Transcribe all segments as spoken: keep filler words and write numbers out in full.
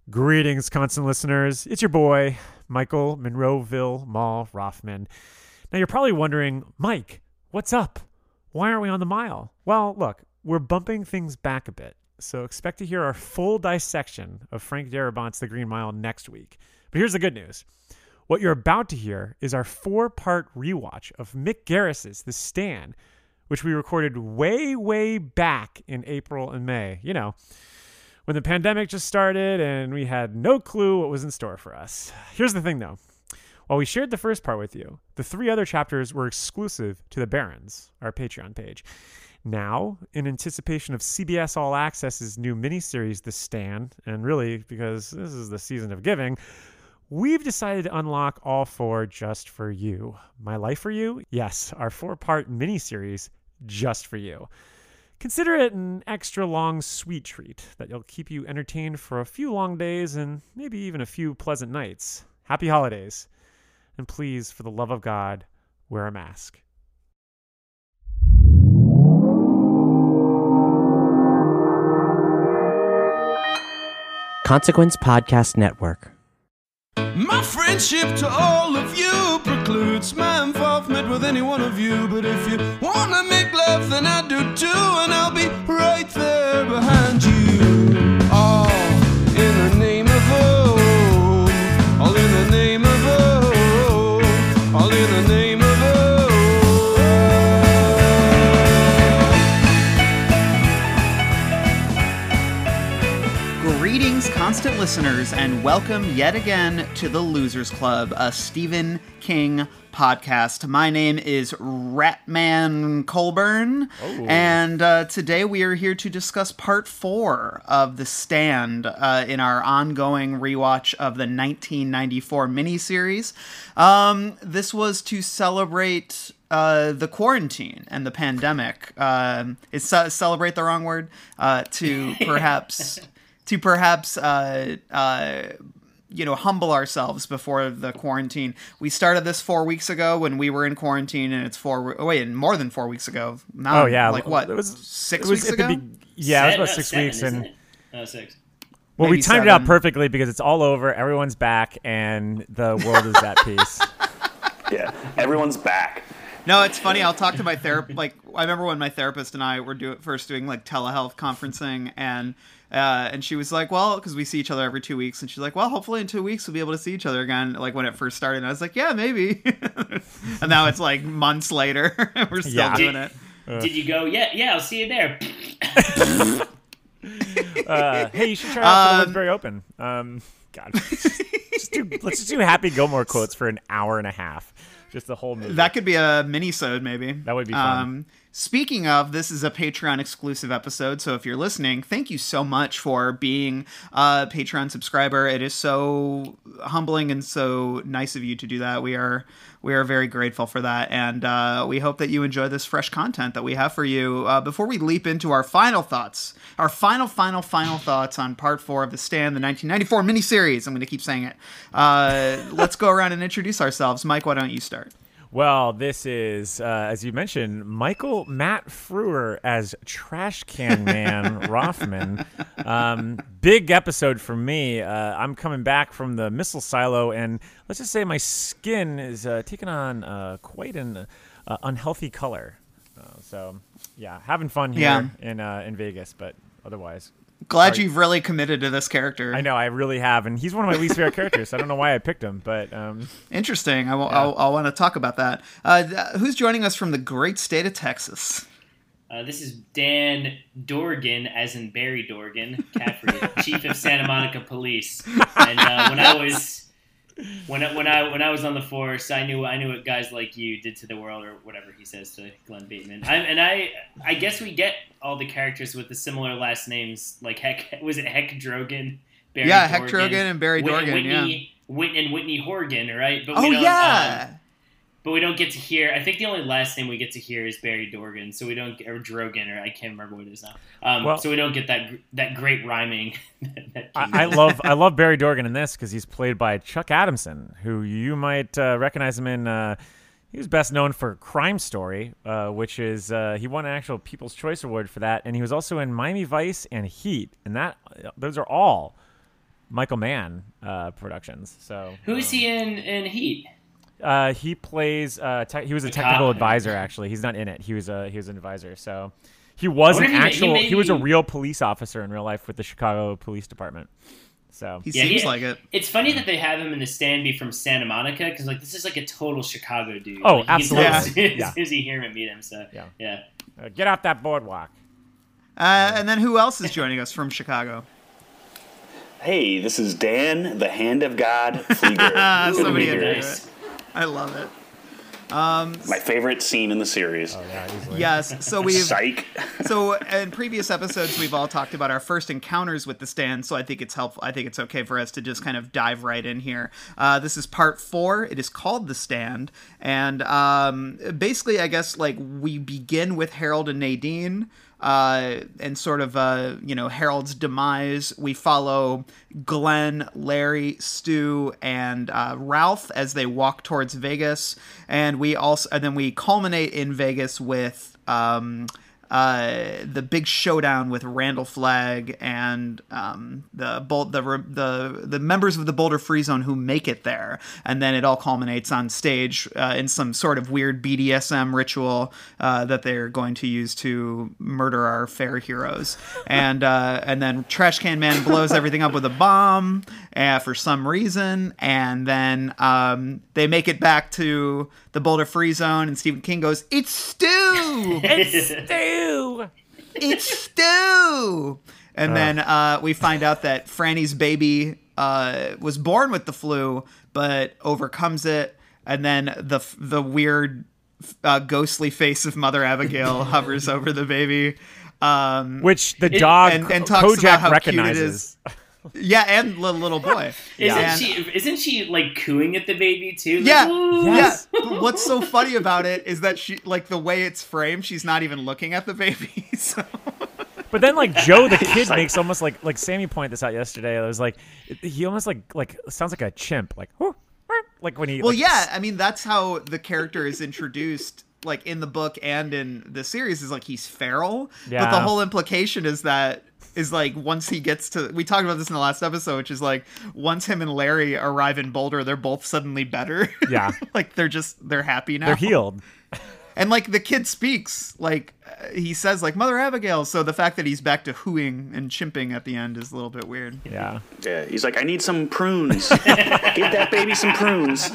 Greetings, constant listeners. It's your boy, Michael Monroeville Mall Rothman. Now, you're probably wondering, Mike, what's up? Why aren't we on the mile? Well, look, we're bumping things back a bit, so expect to hear our full dissection of Frank Darabont's The Green Mile next week. But here's the good news. What you're about to hear is our four-part rewatch of Mick Garris's The Stand, which we recorded way, way back in April and May. You know, when the pandemic just started and we had no clue what was in store for us. Here's the thing, though. While we shared the first part with you, the three other chapters were exclusive to the Barrons, our Patreon page. Now, in anticipation of C B S All Access's new miniseries, The Stand, and really because this is the season of giving, we've decided to unlock all four just for you. My Life for You? Yes, our four-part miniseries just for you. Consider it an extra long sweet treat that'll keep you entertained for a few long days and maybe even a few pleasant nights. Happy holidays. And please, for the love of God, wear a mask. Consequence Podcast Network. My friendship to all of you precludes my involvement with any one of you. But if you wanna make love, then I do too, and I'll be right there behind you. All in the name of oh, all in the name of oh, all in the name of Greetings, constant listeners, and welcome yet again to the Losers Club, a Stephen King podcast. My name is Ratman Colburn, oh. and uh, today we are here to discuss part four of The Stand uh, in our ongoing rewatch of the nineteen ninety-four miniseries. Um, this was to celebrate Uh, the quarantine and the pandemic. Uh, is ce- celebrate the wrong word? Uh, to perhaps... to perhaps, uh, uh, you know, humble ourselves before the quarantine. We started this four weeks ago when we were in quarantine, and it's four, oh, wait, more than four weeks ago. Now, oh, yeah. Like what? It was six it was weeks ago? Be- yeah, Seven, it was about no, six seven, weeks. and it? No, six. Well, Maybe we timed seven. it out perfectly because it's all over. Everyone's back, and the world is at peace. Yeah, everyone's back. No, it's funny. I'll talk to my therapist. Like, I remember when my therapist and I were do- first doing, like, telehealth conferencing, and Uh, and she was like, well, because we see each other every two weeks. And she's like, well, hopefully in two weeks we'll be able to see each other again, like when it first started. And I was like, yeah, maybe. And now it's like months later. And we're still Yeah. doing did, it. Uh. Did you go, yeah, yeah, I'll see you there. uh, hey, you should try out for the Um, Very Open. Um, God. Just, just do, let's just do Happy Gilmore quotes for an hour and a half. Just the whole movie. That could be a mini-sode, maybe. That would be fun. Um, speaking of, this is a Patreon exclusive episode, so if you're listening, thank you so much for being a Patreon subscriber. It is so humbling and so nice of you to do that. We are we are very grateful for that, and uh, we hope that you enjoy this fresh content that we have for you. Uh, before we leap into our final thoughts, our final, final, final thoughts on part four of The Stand, the nineteen ninety-four miniseries, I'm going to keep saying it. Uh, let's go around and introduce ourselves. Mike, why don't you start? Well, this is, uh, as you mentioned, Michael Matt Frewer as Trash Can Man Rothman. Um, big episode for me. Uh, I'm coming back from the missile silo, and let's just say my skin is uh, taking on uh, quite an uh, unhealthy color. Uh, so, yeah, having fun here Yeah. in uh, in Vegas, but otherwise. Glad Sorry. you've really committed to this character. I know, I really have, and he's one of my least favorite characters. So I don't know why I picked him, but um, Interesting. I will, Yeah. I'll, I'll want to talk about that. Uh, th- who's joining us from the great state of Texas? Uh, this is Dan Dorgan, as in Barry Dorgan, Caffrey, Chief of Santa Monica Police. And uh, when I was when I, when I when I was on the force, I knew I knew what guys like you did to the world, or whatever he says to Glenn Bateman. I, and I I guess we get all the characters with the similar last names, like Heck. Was it Heck Drogan? Barry yeah, Dorgan, Heck Drogan and Barry Whit- Dorgan. Whitney, yeah. Whit- and Whitney Horgan, right? But Oh we don't, yeah. Um, But we don't get to hear. I think the only last name we get to hear is Barry Dorgan, so we don't or Drogan, or I can't remember what it is now. Um, Well- so we don't get that gr- that great rhyming. that I, I love I love Barry Dorgan in this because he's played by Chuck Adamson, who you might uh, recognize him in. Uh, he was best known for Crime Story, uh, which is uh, he won an actual People's Choice Award for that, and he was also in Miami Vice and Heat, and that those are all Michael Mann uh, Productions. So Who's um, he in in Heat? Uh, he plays. Uh, te- he was a The technical cop. advisor. Actually, he's not in it. He was a he was an advisor. So he was I an wonder if he ma- he actual. He, maybe- was a real police officer in real life with the Chicago Police Department. So He Yeah, seems he- like it. It's funny that they have him in the stand be from Santa Monica because like this is like a total Chicago dude. Oh, Like, you can absolutely. tell As soon as, Yeah. as soon as you hear him and meet him, so Yeah. yeah. uh, get off that boardwalk. Uh, and then who else is joining us from Chicago? Hey, this is Dan, the Hand of God Flieger. Ah, somebody Flieger. had Nice. it. I love it. My favorite scene in the series. Oh yeah, easily. Yes. So we've Psych. so in previous episodes we've all talked about our first encounters with the stand. So I think it's helpful. I think it's okay for us to just kind of dive right in here. Uh, this is part four. It is called The Stand, and um, basically, I guess like we begin with Harold and Nadine. Uh, and sort of, uh, you know, Harold's demise. We follow Glenn, Larry, Stu, and uh, Ralph as they walk towards Vegas, and we also, and then we culminate in Vegas with um, uh, the big showdown with Randall Flagg and um, the Bol- the the the members of the Boulder Free Zone who make it there, and then it all culminates on stage uh, in some sort of weird B D S M ritual uh, that they're going to use to murder our fair heroes, and uh, and then Trash Can Man blows everything up with a bomb uh, for some reason, and then um, they make it back to the Boulder Free Zone, and Stephen King goes, "It's Stu." It's Stu. It's Stu. And then uh, we find out that Franny's baby uh, was born with the flu, but overcomes it. And then the the weird uh, ghostly face of Mother Abigail hovers over the baby. Um, Which the It- dog and- and talks Kojak about how cute it recognizes. yeah, and the little boy. Isn't And- she? Isn't she like cooing at the baby too? Like, Yeah, "Ooh." Yes. yeah. But what's so funny about it is that she, like, the way it's framed, she's not even looking at the baby. So. But then, like Joe the kid makes almost like like Sammy pointed this out yesterday. It was like he almost like like sounds like a chimp, like "Whoo, whoo," like when he. Well, like, yeah, I mean that's how the character is introduced, like in the book and in the series, is like he's feral. But the Yeah. whole implication is that is like once he gets to, we talked about this in the last episode, which is like once him and Larry arrive in Boulder, they're both suddenly better. Yeah. Like they're just they're happy now. they're healed. And like the kid speaks, like uh, he says like Mother Abigail. So the fact that he's back to hooing and chimping at the end is a little bit weird. Yeah. Yeah, he's like, I need some prunes. Give that baby some prunes.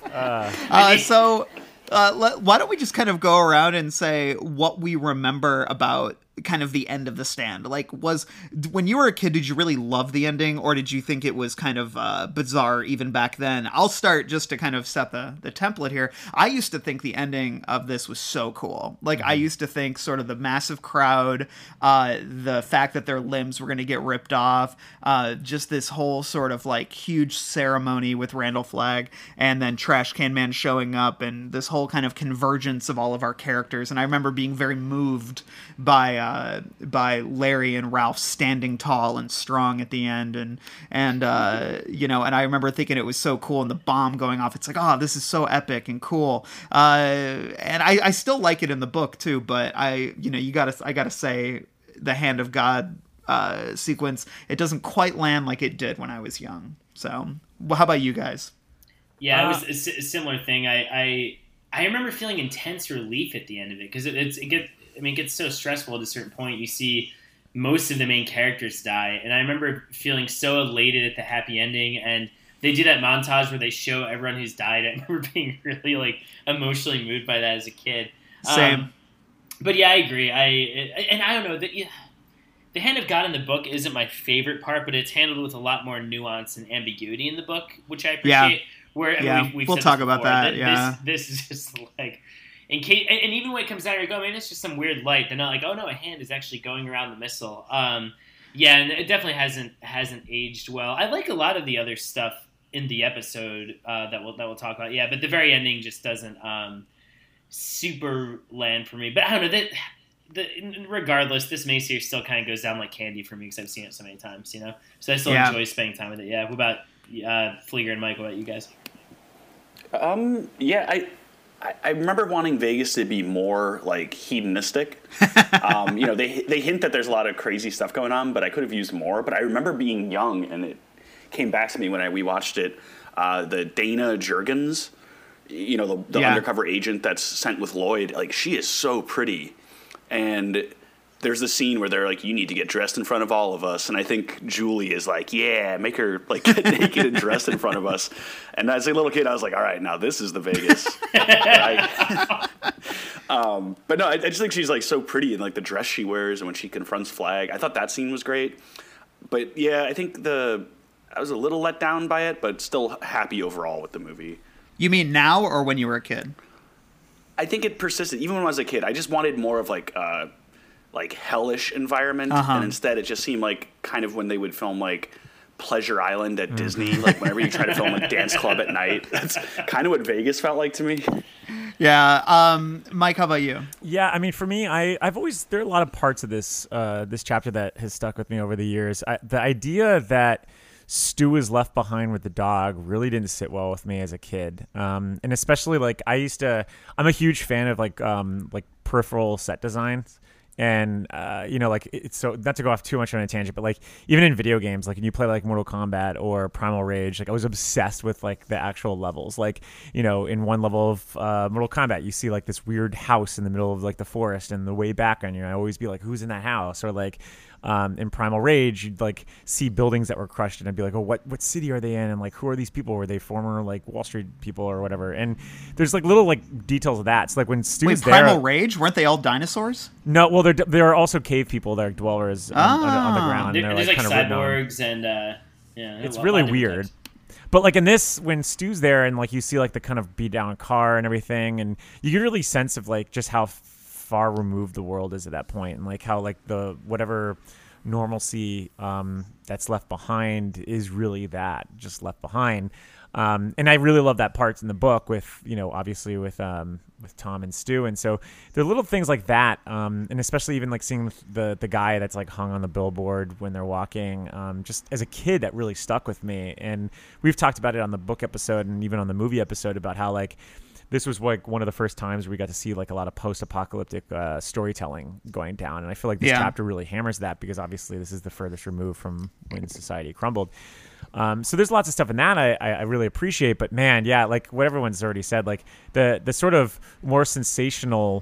Uh, so uh, let, why don't we just kind of go around and say what we remember about kind of the end of The Stand? Like, was when you were a kid, did you really love the ending, or did you think it was kind of uh, bizarre even back then? I'll start just to kind of set the, the template here. I used to think the ending of this was so cool. Like, I used to think sort of the massive crowd, uh, the fact that their limbs were going to get ripped off, uh, just this whole sort of like huge ceremony with Randall Flagg, and then Trash Can Man showing up, and this whole kind of convergence of all of our characters. And I remember being very moved by uh, by Larry and Ralph standing tall and strong at the end, and and uh, you know, and I remember thinking it was so cool, and the bomb going off. It's like, oh, this is so epic and cool. Uh, and I, I still like it in the book too, but I, you know, you gotta, I gotta say, the Hand of God uh, sequence, it doesn't quite land like it did when I was young. So, well, how about you guys? Yeah, Uh, it was a, si- a similar thing. I, I I remember feeling intense relief at the end of it because it, it's it gets. I mean, it gets so stressful at a certain point. You see most of the main characters die, and I remember feeling so elated at the happy ending. And they do that montage where they show everyone who's died. I remember being really like emotionally moved by that as a kid. Same. Um, but yeah, I agree. I and I don't know that. Yeah, the Hand of God in the book isn't my favorite part, but it's handled with a lot more nuance and ambiguity in the book, which I appreciate. Yeah. Where I mean, Yeah, we've, we've we'll said talk this about before, that, This, yeah. this is just like, in case, and, and even when it comes out, you go, man, it's just some weird light. They're not like, oh no, a hand is actually going around the missile. Um, yeah, and it definitely hasn't hasn't aged well. I like a lot of the other stuff in the episode uh, that we'll that we'll talk about. Yeah, but the very ending just doesn't um, super land for me. But I don't know that. The, regardless, this miniseries still kind of goes down like candy for me because I've seen it so many times, you know. So I still Yeah. enjoy spending time with it. Yeah. What about uh, Flieger and Mike? What about you guys? Um, yeah, I, I, I remember wanting Vegas to be more like hedonistic. um, you know, they they hint that there's a lot of crazy stuff going on, but I could have used more. But I remember being young and it came back to me when I we watched it. Uh, the Dana Jurgens, you know, the, the Yeah. undercover agent that's sent with Lloyd. Like, she is so pretty, and there's the scene where they're like, you need to get dressed in front of all of us. And I think Julie is like, yeah, make her like get naked and dressed in front of us. And as a little kid, I was like, all right, now this is the Vegas. I, um, but no, I, I just think she's like so pretty in like the dress she wears and when she confronts Flag. I thought that scene was great. But yeah, I think the, I was a little let down by it, but still happy overall with the movie. You mean now or when you were a kid? I think it persisted. Even when I was a kid, I just wanted more of like, uh, like hellish environment, Uh-huh. and instead it just seemed like kind of when they would film like Pleasure Island at Disney, like whenever you try to film a dance club at night. That's kind of what Vegas felt like to me. Yeah. Um, Mike, how about you? Yeah, I mean, for me, I, I've always there are a lot of parts of this uh, this chapter that has stuck with me over the years. I, the idea that Stu is left behind with the dog really didn't sit well with me as a kid, um, and especially like I used to. I'm a huge fan of like um, like peripheral set designs. And, uh, you know, like, it's so, not to go off too much on a tangent, but, like, even in video games, like, when you play, like, Mortal Kombat or Primal Rage, like, I was obsessed with, like, the actual levels. Like, you know, in one level of uh, Mortal Kombat, you see, like, this weird house in the middle of, like, the forest, and the way back on you, I always be like, who's in that house? Or, like, um, in Primal Rage, you'd, like, see buildings that were crushed, and I'd be like, oh, what, what city are they in? And, like, who are these people? Were they former, like, Wall Street people or whatever? And there's, like, little, like, details of that. So, like, when Stu's Wait, there... Primal Rage? Weren't they all dinosaurs? No, well, there there are also cave people, they're dwellers on, on, on the Ah. ground. There, They're, there's like, kind of written on. cyborgs and uh, yeah, It's a lot- really lot of different weird. types. But like in this, when Stu's there and like you see like the kind of beat down car and everything, and you get really sense of like just how f- far removed the world is at that point, and like how like the whatever normalcy um, that's left behind is really that just left behind. Um, and I really love that part in the book with, you know, obviously with um, with Tom and Stu. And so there are little things like that. Um, and especially even like seeing the the guy that's like hung on the billboard when they're walking. Um, just as a kid, that really stuck with me. And we've talked about it on the book episode and even on the movie episode about how like this was like one of the first times we got to see like a lot of post-apocalyptic uh, storytelling going down. And I feel like this Yeah. chapter really hammers that because obviously this is the furthest removed from when society crumbled. Um, so there's lots of stuff in that I, I I really appreciate, but man, yeah, like what everyone's already said, like the the sort of more sensational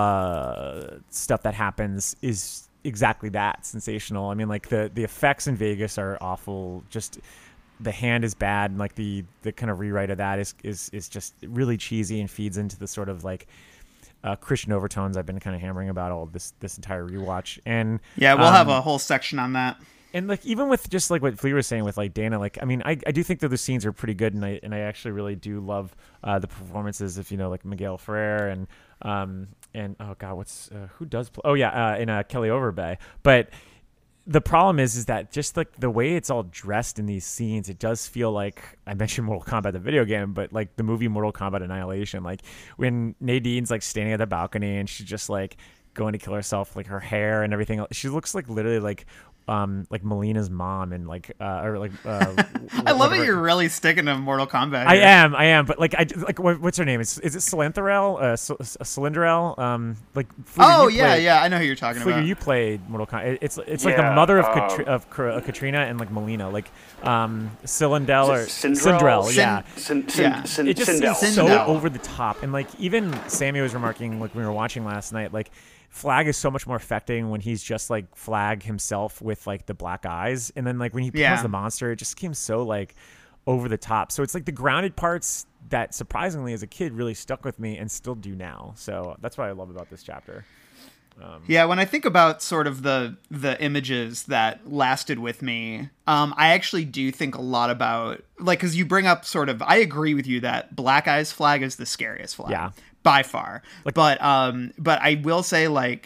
uh, stuff that happens is exactly that, sensational. I mean, like the the effects in Vegas are awful. Just the hand is bad, and like the the kind of rewrite of that is is is just really cheesy and feeds into the sort of like uh, Christian overtones I've been kind of hammering about all this this entire rewatch. And Yeah, we'll um, have a whole section on that. And like even with just like what Flea was saying with like Dana, like I mean I, I do think that the scenes are pretty good, and I and I actually really do love uh, the performances of, you know, like Miguel Ferrer and um and oh god what's uh, who does play oh yeah uh, in uh, Kelly Overbay. But the problem is is that just like the way it's all dressed in these scenes, it does feel like, I mentioned Mortal Kombat the video game, but like the movie Mortal Kombat Annihilation, like when Nadine's like standing at the balcony and she's just like going to kill herself, like her hair and everything, she looks like literally like um like Melina's mom and like uh or like uh I love that whatever- you're really sticking to Mortal Kombat. I here. am, I am, but like, I like, what, what's her name? Is is it Cylindrel? Uh, C- Cylindrel? Um, like. Flea, Oh you yeah, played- yeah, I know who you're talking Flea, about. you played Mortal Kombat. It's it's like the Yeah, mother of uh, Katri- of Ka- uh, Katrina and like Melina, like um Cylindel or Syndrel? Syndrel, yeah. Sin, sin, Yeah. sin, It just Sindel. seems so Sindel. over the top, and like even Sammy was remarking, like when we were watching last night, like Flag is so much more affecting when he's just like Flag himself with like the black eyes, and then like when he becomes Yeah. the monster, it just seems so like over the top. So it's like the grounded parts that surprisingly as a kid really stuck with me and still do now. So that's what I love about this chapter. Yeah, when I think about sort of the the images that lasted with me, um, I actually do think a lot about, like, because you bring up sort of, I agree with you that Black Eyes Flag is the scariest flag, Yeah. by far. but um, but I will say, like,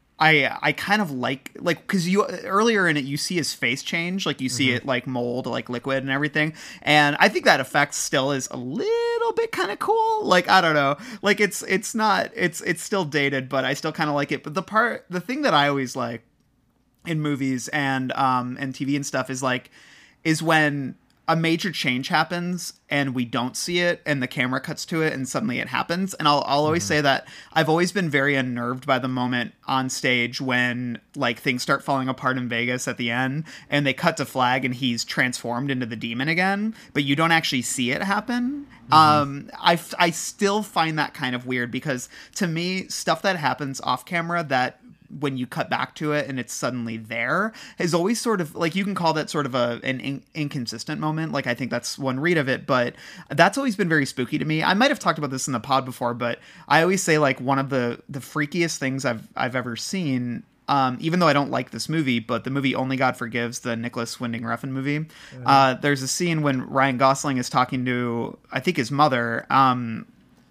I I kind of like like because you earlier in it you see his face change, like you see Mm-hmm. it like mold, like liquid and everything, and I think that effect still is a little bit kind of cool. Like I don't know, like it's it's not it's it's still dated, but I still kind of like it. But the part the thing that I always like in movies and um and T V and stuff is like is when a major change happens and we don't see it and the camera cuts to it and suddenly it happens. And I'll, I'll always mm-hmm. say that I've always been very unnerved by the moment on stage when like things start falling apart in Vegas at the end and they cut to Flag and he's transformed into the demon again, but you don't actually see it happen. Mm-hmm. Um, I, I still find that kind of weird because to me, stuff that happens off camera that when you cut back to it and it's suddenly there is always sort of like, you can call that sort of a an in- inconsistent moment. Like, I think that's one read of it, but that's always been very spooky to me. I might have talked about this in the pod before, but I always say like one of the, the freakiest things I've, I've ever seen, um, even though I don't like this movie, but the movie Only God Forgives, the Nicholas Winding Refn movie. Mm-hmm. Uh, there's a scene when Ryan Gosling is talking to, I think his mother, um,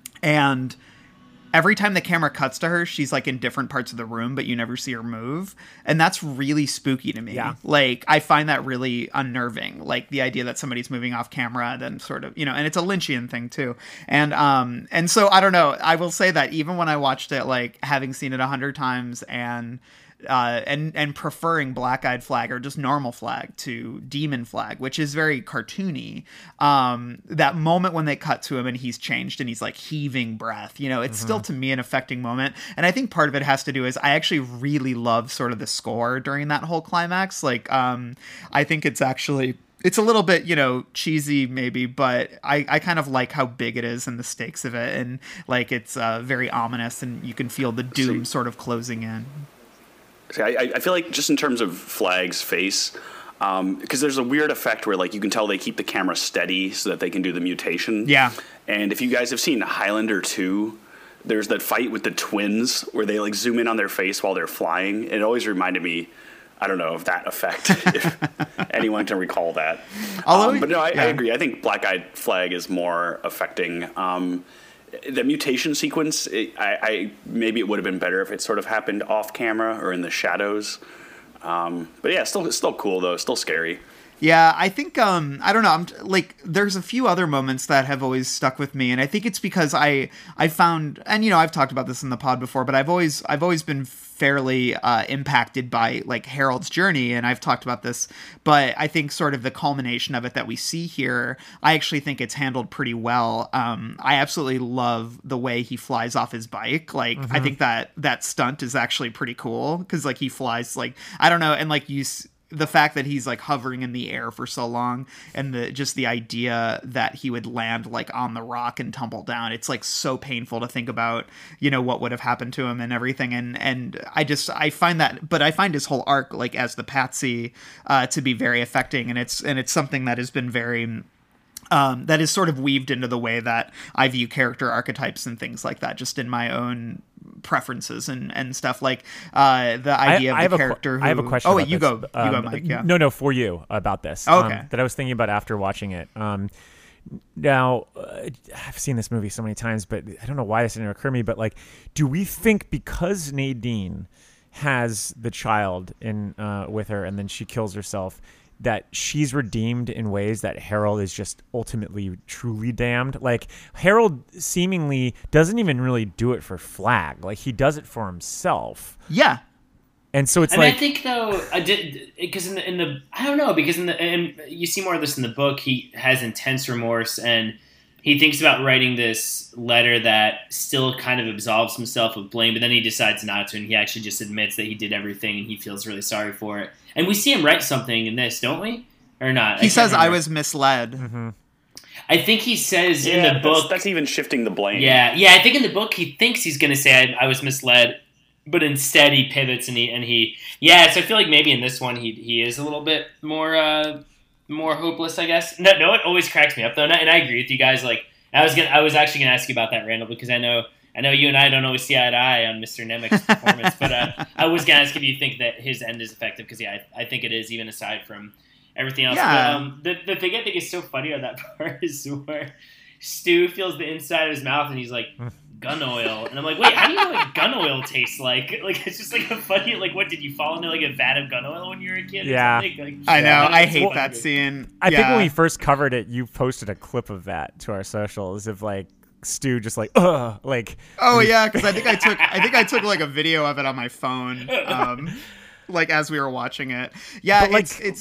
and every time the camera cuts to her, she's like in different parts of the room, but you never see her move. And that's really spooky to me. Yeah. Like, I find that really unnerving. Like the idea that somebody's moving off camera, then sort of, you know, and it's a Lynchian thing too. And, um, and so I don't know, I will say that even when I watched it, like having seen it a hundred times and, Uh, and and preferring Black-Eyed Flag or just normal Flag to Demon Flag, which is very cartoony. Um, that moment when they cut to him and he's changed and he's like heaving breath, you know, it's mm-hmm. still to me an affecting moment. And I think part of it has to do is I actually really love sort of the score during that whole climax. Like, um, I think it's actually... It's a little bit, you know, cheesy maybe, but I, I kind of like how big it is and the stakes of it. And like, it's uh, very ominous and you can feel the doom sort of closing in. I, I feel like just in terms of Flag's face, because um, there's a weird effect where like you can tell they keep the camera steady so that they can do the mutation. Yeah. And if you guys have seen Highlander two, there's that fight with the twins where they like zoom in on their face while they're flying. It always reminded me, I don't know, of that effect, if anyone can recall that. Um, but no, I, yeah. I agree. I think Black-Eyed Flag is more affecting. Um, The mutation sequence, it, I, I maybe it would have been better if it sort of happened off camera or in the shadows. Um, but yeah, still still cool though, still scary. Yeah, I think um, I don't know. I'm like, there's a few other moments that have always stuck with me, and I think it's because I I found, and you know, I've talked about this in the pod before, but I've always I've always been fairly uh, impacted by like Harold's journey, and I've talked about this, but I think sort of the culmination of it that we see here, I actually think it's handled pretty well. Um, I absolutely love the way he flies off his bike. Like, mm-hmm. I think that that stunt is actually pretty cool because like he flies like, I don't know, and like you. The fact that he's like hovering in the air for so long and the just the idea that he would land like on the rock and tumble down, it's like so painful to think about, you know, what would have happened to him and everything. And and I just I find that but I find his whole arc like as the Patsy uh, to be very affecting, and it's and it's something that has been very um, that is sort of weaved into the way that I view character archetypes and things like that, just in my own preferences and, and stuff like uh, the idea I, of I the character. Qu- who, I have a question. Oh, wait, you this. go. You um, go, Mike. Yeah. No, no, for you about this. Oh, okay. Um, that I was thinking about after watching it. Um, now, uh, I've seen this movie so many times, but I don't know why this didn't occur to me. But like, do we think because Nadine has the child in uh, with her and then she kills herself, that she's redeemed in ways that Harold is just ultimately truly damned? Like, Harold seemingly doesn't even really do it for Flag. Like, he does it for himself. Yeah. And so it's I like... mean, I think, though, I did because in the, in the... I don't know, because in the... And you see more of this in the book. He has intense remorse, and he thinks about writing this letter that still kind of absolves himself of blame, but then he decides not to, and he actually just admits that he did everything, and he feels really sorry for it. And we see him write something in this, don't we? Or not? He says, remember. I was misled. Mm-hmm. I think he says yeah, in the that's, book... That's even shifting the blame. Yeah, yeah. I think in the book he thinks he's going to say, I, I was misled, but instead he pivots and he... And he yeah, so I feel like maybe in this one he he is a little bit more uh, more hopeless, I guess. No, no, it always cracks me up, though. And I, and I agree with you guys. Like, I was gonna, I was actually going to ask you about that, Randall, because I know... I know you and I don't always see eye to eye on Mister Nemec's performance, but uh, I was going to ask if you think that his end is effective, because, yeah, I, I think it is, even aside from everything else. Yeah. But, um, the, the thing I think is so funny on that part is where Stu feels the inside of his mouth, and he's like, gun oil. And I'm like, wait, how do you know what gun oil tastes like? Like, it's just like a funny, like, what, did you fall into, like, a vat of gun oil when you were a kid? Yeah. Like, I know, yeah, I hate well, that scene. I yeah. think when we first covered it, you posted a clip of that to our socials of, like, Stu just like, ugh, like. Oh yeah, because I think I took, I think I took like a video of it on my phone, um, like as we were watching it. Yeah, but, like, it's, it's.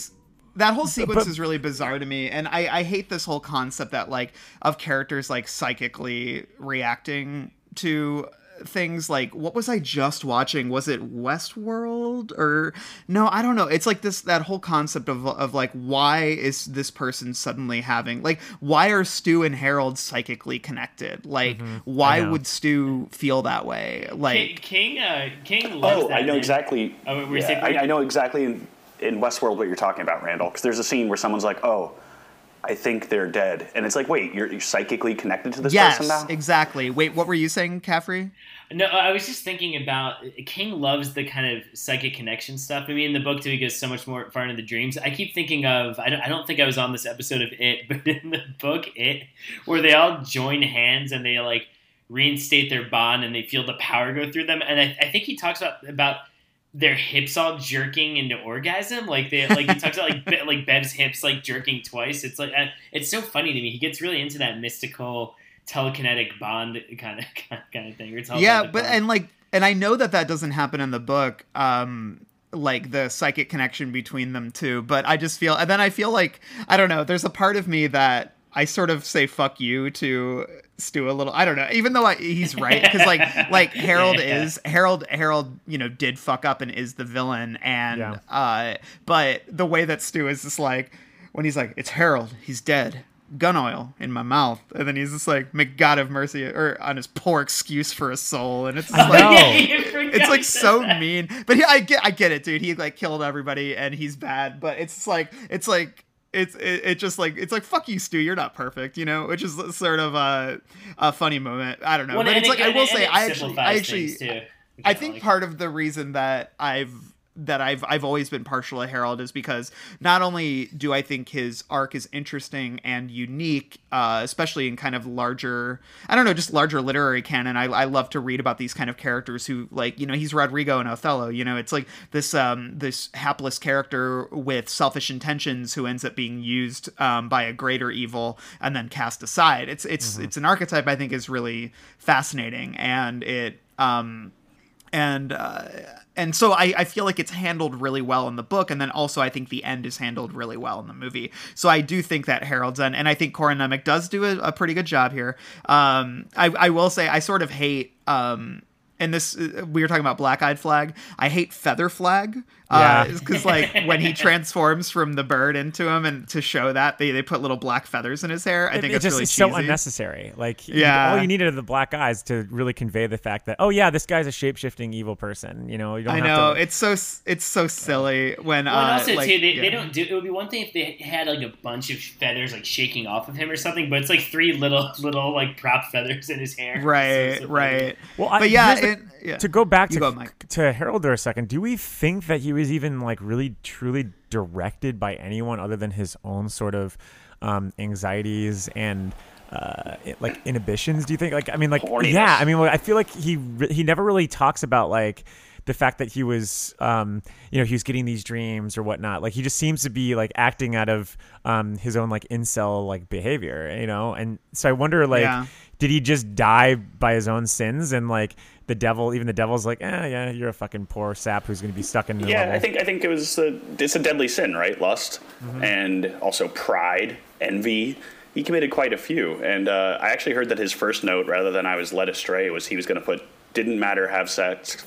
that whole sequence but, is really bizarre to me, and I, I hate this whole concept that like of characters like psychically reacting to things. Like, what was I just watching? Was it Westworld or no? I don't know. It's like this that whole concept of of like, why is this person suddenly having like, why are Stu and Harold psychically connected? Like, mm-hmm. why would Stu feel that way? Like King, uh, King loves Oh, that. I know man. exactly. Oh, were you yeah, saying- I, I know exactly in, in Westworld what you're talking about, Randall. Because there's a scene where someone's like, "Oh, I think they're dead," and it's like, "Wait, you're, you're psychically connected to this yes, person now?" exactly. Wait, what were you saying, Caffrey? No, I was just thinking about King loves the kind of psychic connection stuff. I mean, in the book too, he goes so much more far into the dreams. I keep thinking of I don't, I don't think I was on this episode of It, but in the book It, where they all join hands and they like reinstate their bond and they feel the power go through them. And I, I think he talks about about their hips all jerking into orgasm. Like they like he talks about like Be- like Bev's hips like jerking twice. It's like I, it's so funny to me. He gets really into that mystical telekinetic bond kind of kind of thing. Or Yeah, telepathic but bond. and like and I know that that doesn't happen in the book. Um like the psychic connection between them two, but I just feel and then I feel like I don't know, there's a part of me that I sort of say fuck you to Stu a little. I don't know, even though I, he's right, because like like Harold Yeah. is Harold Harold you know did fuck up and is the villain, and Yeah. uh but the way that Stu is just like when he's like, it's Harold, he's dead, gun oil in my mouth, and then he's just like, may God have mercy, or on his poor excuse for a soul, and it's just like know. Yeah, you forgot it's like he said so that. mean. But he, I get I get it, dude. He like killed everybody and he's bad, but it's just like it's like it's it, it just like it's like fuck you, Stu, you're not perfect, you know, which is sort of a a funny moment. I don't know, Well, but and it's it- like I and will it- say and it I actually simplifies I actually things, too, which I think like. part of the reason that I've that I've I've always been partial to Harold is because not only do I think his arc is interesting and unique, uh, especially in kind of larger, I don't know, just larger literary canon. I, I love to read about these kind of characters who, like, you know, he's Rodrigo in Othello. You know, it's like this um, this hapless character with selfish intentions who ends up being used um, by a greater evil and then cast aside. It's it's Mm-hmm. it's an archetype I think is really fascinating, and it. Um, and uh, and so I, I feel like it's handled really well in the book, and then also I think the end is handled really well in the movie. So I do think that Harold's end, and I think Corin Nemec does do a, a pretty good job here. Um, I, I will say I sort of hate, um, and this we were talking about Black Eyed Flag. I hate Feather Flag. Yeah. Because like when he transforms from the bird into him, and to show that they, they put little black feathers in his hair, I It- think it it's just really it's so cheesy. unnecessary. Like, you- Yeah. all you needed are the black eyes to really convey the fact that, oh yeah, this guy's a shape shifting evil person. You know, you don't I have know to. it's so it's so silly when Well, and uh, also like, too, they, yeah. they don't do. It would be one thing if they had like a bunch of feathers like shaking off of him or something, but it's like three little little like prop feathers in his hair. Right, So- so right. Well, I, But yeah, here's the- it- yeah. to go back You to go, Mike. to Harold for a second, do we think that he was even like really truly directed by anyone other than his own sort of um, anxieties and uh, it- like inhibitions? Do you think? Like, I mean, like, Horniness. yeah, I mean, well, I feel like he re- he never really talks about like the fact that he was, um, you know, he was getting these dreams or whatnot. Like, he just seems to be like acting out of um, his own like incel like behavior, you know. And so I wonder, like, Yeah. did he just die by his own sins? And like the devil, even the devil's like, eh, yeah, you're a fucking poor sap who's going to be stuck in the Yeah, level. I think I think it was a, it's a deadly sin, right? Lust and also pride, envy. He committed quite a few, and uh, I actually heard that his first note, rather than "I was led astray," was he was going to put "didn't matter, have sex."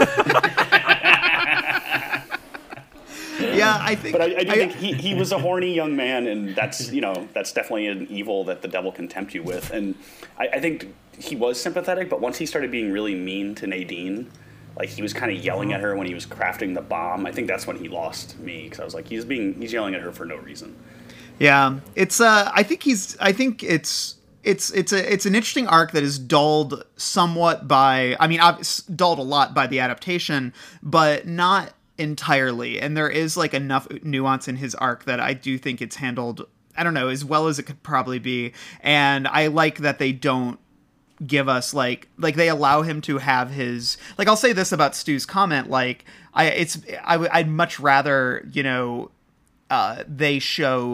Yeah, I think. But I, I do think he, he was a horny young man, and that's you know that's definitely an evil that the devil can tempt you with. And I, I think he was sympathetic, but once he started being really mean to Nadine, like he was kind of yelling at her when he was crafting the bomb, I think that's when he lost me, because I was like, he's being he's yelling at her for no reason. Yeah, it's. Uh, I think he's. I think it's. It's it's a it's an interesting arc that is dulled somewhat by. I mean, obvious, dulled a lot by the adaptation, but not entirely. And there is like enough nuance in his arc that I do think it's handled, I don't know, as well as it could probably be. And I like that they don't give us like like they allow him to have his, like, I'll say this about Stu's comment, like I it's I would I'd much rather, you know, uh they show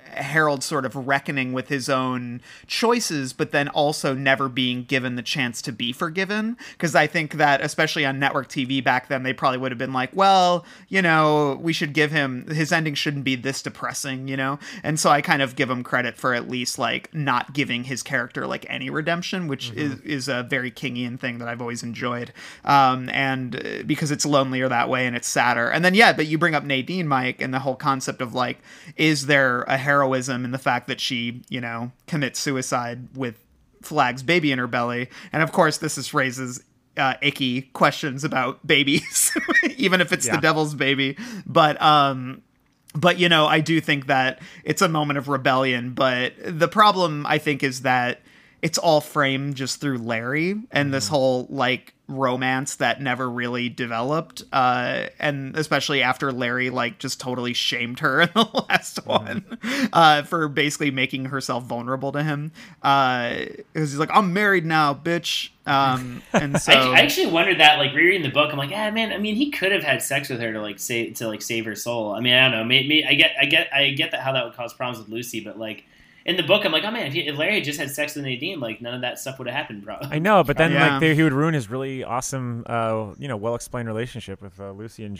Harold sort of reckoning with his own choices, but then also never being given the chance to be forgiven. Because I think that, especially on network T V back then, they probably would have been like, well, you know, we should give him, his ending shouldn't be this depressing, you know? And so I kind of give him credit for at least like not giving his character like any redemption, which mm-hmm. is, is a very Kingian thing that I've always enjoyed. Um, and uh, because it's lonelier that way and it's sadder. And then, yeah, but you bring up Nadine, Mike, and the whole concept of like, is there a heroism in the fact that she, you know, commits suicide with Flag's baby in her belly? And of course, this is raises uh, icky questions about babies, even if it's yeah. the devil's baby. But, um, but you know, I do think that it's a moment of rebellion. But the problem, I think, is that it's all framed just through Larry and mm-hmm. this whole like romance that never really developed, uh and especially after Larry like just totally shamed her in the last mm-hmm. one uh for basically making herself vulnerable to him, uh because he's like, I'm married now, bitch. Um and so I, I actually wondered that, like rereading the book, I'm like, ah man, I mean, he could have had sex with her to like save to like save her soul. I mean, I don't know, maybe I get I get I get that how that would cause problems with Lucy, but like in the book, I'm like, oh man, if, he, if Larry had just had sex with Nadine, like none of that stuff would have happened, bro. I know, but then yeah. like they, he would ruin his really awesome, uh, you know, well-explained relationship with uh, Lucy and Joe.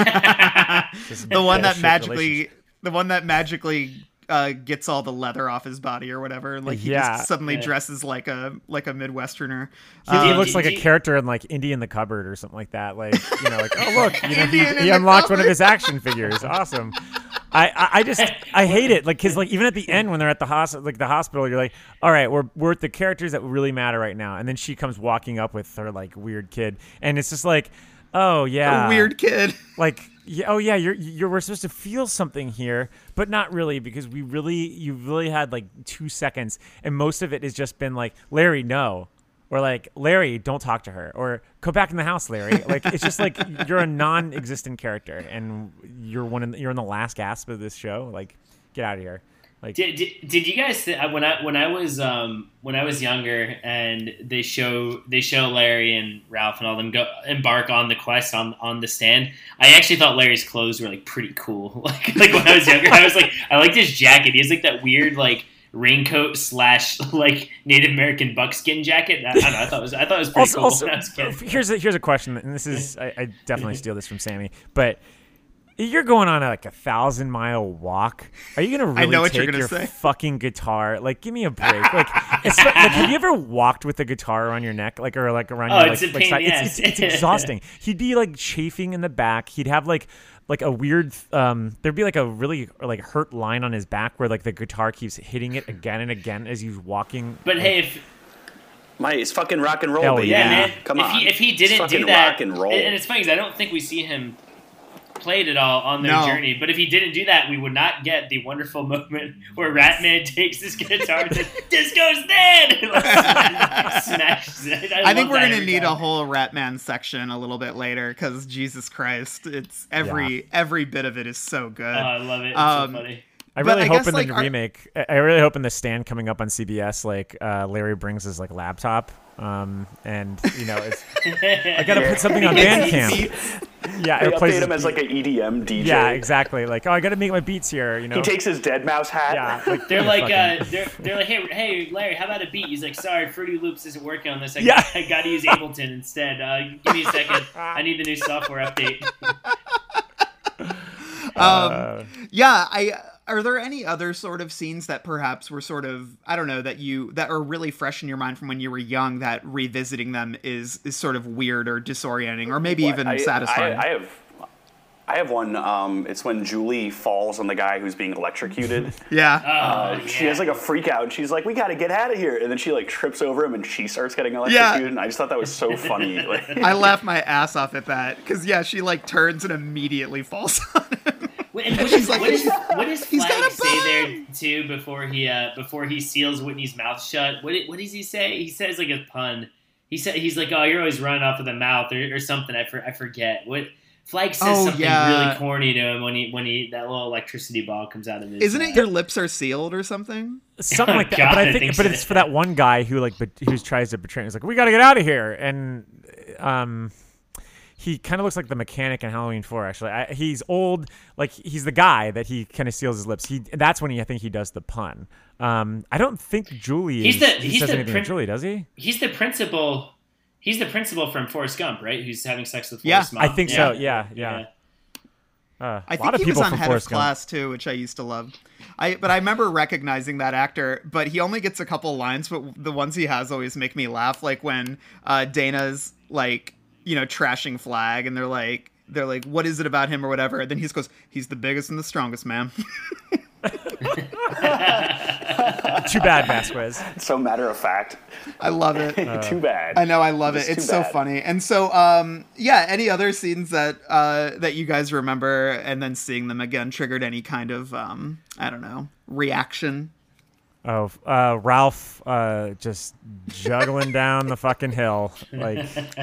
the one that magically, the one that magically uh, gets all the leather off his body or whatever. Like he yeah. just suddenly yeah. dresses like a like a Midwesterner. He, um, he looks like a he, character in like Indie in the Cupboard or something like that. Like, you know, like, oh look, you know, he, Indian in he the unlocked cupboard. one of his action figures. Awesome. I, I, I just I hate it, like, because like even at the end when they're at the hospital, like the hospital, you're like, all right, we're we're at the characters that really matter right now, and then she comes walking up with her like weird kid, and it's just like, oh yeah, a weird kid, like, yeah, oh yeah, you're you're we're supposed to feel something here, but not really, because we really you really had like two seconds, and most of it has just been like, Larry, no. Or like, Larry, don't talk to her. Or go back in the house, Larry. Like, it's just like you're a non-existent character, and you're one. In the, you're in the last gasp of this show. Like, get out of here. Like, did, did, did you guys th- when I when I was um when I was younger and they show they show Larry and Ralph and all them go embark on the quest on on the stand? I actually thought Larry's clothes were like pretty cool. Like like when I was younger, I was like, I liked his jacket. He has like that weird like raincoat slash like Native American buckskin jacket. I, I don't know. I thought it was I thought it was pretty also, cool also, when I was a kid. Here's a, here's a question, and this is I, I definitely steal this from Sammy, but you're going on a, like a thousand mile walk. Are you gonna really I know what take you're gonna your say. fucking guitar? Like, give me a break. Like, it's, like, have you ever walked with a guitar around your neck, like or like around Oh, your it's like, a like pain side? in the It's, ass. it's, it's exhausting. He'd be like chafing in the back. He'd have like. Like a weird, um, there'd be like a really like hurt line on his back where like the guitar keeps hitting it again and again as he's walking. But like, hey, if My, it's fucking rock and roll, Hell baby. yeah. yeah, man, Come if on. he if he It's didn't fucking do that, rock and roll. and it's funny because I don't think we see him played at all on their No. journey. But if he didn't do that, we would not get the wonderful moment where Ratman takes his guitar and says, "Disco's dead!" Like, smashes it. I, I love think we're that gonna every need time. a whole Ratman section a little bit later, because Jesus Christ, it's every every bit of it is so good. Oh, I love it. It's Um, so funny. I But really I hope guess, in the like, our- remake. I- I really hope in the stand coming up on C B S, like uh, Larry brings his like laptop, um, and you know, it's, I gotta put something on Bandcamp. Yeah, They it plays update his him as beat. like an E D M D J. Yeah, exactly. Like, oh, I gotta make my beats here. You know, He takes his dead mouse hat. yeah, like They're like, fucking- uh, they're they're like, hey, hey, Larry, how about a beat? He's like, sorry, Fruity Loops isn't working on this. I, Yeah. I got to use Ableton instead. Uh, give me a second. I need the new software update. Um, uh, yeah, I are there any other sort of scenes that perhaps were sort of, I don't know, that you that are really fresh in your mind from when you were young, that revisiting them is is sort of weird or disorienting or maybe What? even I, satisfying? I, I have, I have one. Um, it's when Julie falls on the guy who's being electrocuted. yeah. Oh, Uh, yeah. She has like a freak out, and she's like, "We got to get out of here!" And then she like trips over him, and she starts getting electrocuted. And I just thought that was so funny. Like, I laughed my ass off at that because yeah, she like turns and immediately falls on him. Wait, and what, she's is, like, what, is, what does "He's got Flag a say there bomb!" too before he uh, before he seals Whitney's mouth shut? What did- what does he say? He says like a pun. He said he's like, "Oh, you're always running off of the mouth" or, or something. I, for, I forget what. Flag says Oh, something yeah. really corny to him when he when he that little electricity ball comes out of his. Isn't it mouth. your lips are sealed or something? something like that. God, but I I think, think but so. it's for that one guy who like, but who tries to betray. He's like, we got to get out of here, and um, he kind of looks like the mechanic in Halloween four. Actually, I, he's old. Like he's the guy that he kind of seals his lips. He that's when he I think he does the pun. Um, I don't think Julie. He's is, the he he's says the anything prin- to Julie, does he? He's the principal. He's the principal from Forrest Gump, right? Who's having sex with Yeah, Forrest's mom. I think so. Yeah, yeah. Uh, I a lot think of he people was on from Head Forrest of Gump. Class too, which I used to love. I but I remember recognizing that actor, but he only gets a couple lines, but the ones he has always make me laugh. Like when uh, Dana's like, you know, trashing Flag, and they're like, they're like, what is it about him or whatever? And then he just goes, he's the biggest and the strongest, ma'am. Too bad, Vasquez. So matter of fact. I love it. Too bad. I know, I love It's it. It's too so bad. funny. And so, um, yeah, any other scenes that uh, that you guys remember, and then seeing them again triggered any kind of, um, I don't know, reaction? Oh, uh, Ralph uh, just juggling down the fucking hill, like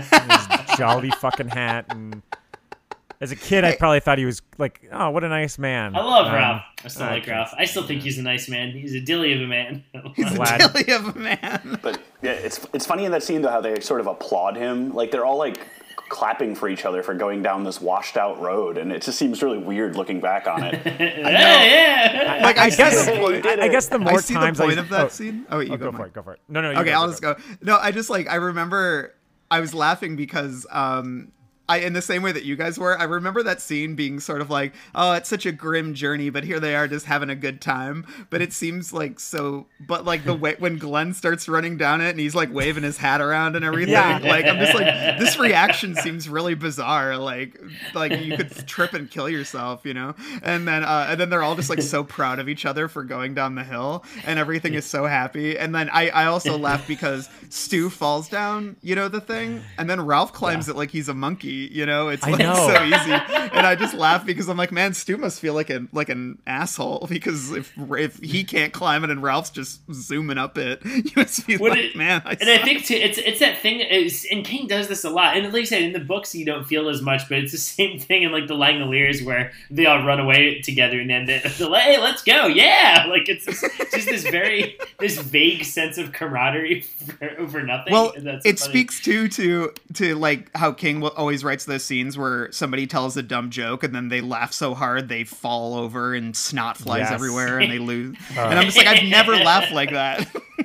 his jolly fucking hat. And as a kid, I probably thought he was like, oh, what a nice man. I love Um, Ralph. I still I like can't Ralph. I still think he's a nice man. He's a dilly of a man. He's Glad. a dilly of a man. But yeah, it's it's funny in that scene though how they sort of applaud him. Like they're all like clapping for each other for going down this washed out road, and it just seems really weird looking back on it. yeah, yeah. Like, I, I guess. see the point. I, I guess the more I see times the point I, of that oh, scene. Oh, you oh, go, go for Mike. it. Go for it. No, no. You Okay, go, I'll go, just go. go. No, I just like I remember I was laughing because um I in the same way that you guys were, I remember that scene being sort of like, oh, it's such a grim journey, but here they are just having a good time. But it seems like so but like the way when Glenn starts running down it and he's like waving his hat around and everything, Yeah. like I'm just like this reaction seems really bizarre. Like like you could trip and kill yourself, you know? And then uh and then they're all just like so proud of each other for going down the hill and everything is so happy. And then I, I also laugh because Stu falls down, you know, the thing, and then Ralph climbs it like he's a monkey. You know, it's I like know. so easy, and I just laugh because I'm like, man, Stu must feel like a like an asshole because if if he can't climb it and Ralph's just zooming up it, you must be What like, it- man. I And I think too, it's it's that thing, is, and King does this a lot. And like I said, in the books you don't feel as much, but it's the same thing in like the Langoliers where they all run away together, and then they- they're like, "Hey, let's go, yeah!" Like it's just, just this very this vague sense of camaraderie for, over nothing. Well, and that's it funny. speaks too to to like how King will- always writes those scenes where somebody tells a dumb joke and then they laugh so hard they fall over and snot flies Yes. everywhere and they lose. Uh. And I'm just like, I've never laughed like that.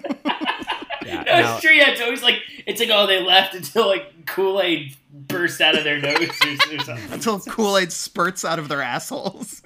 Yeah, No, no. it's true. Yeah, it's always like it's like oh they left until like Kool Aid burst out of their nose or, or something. Until Kool-Aid spurts out of their assholes.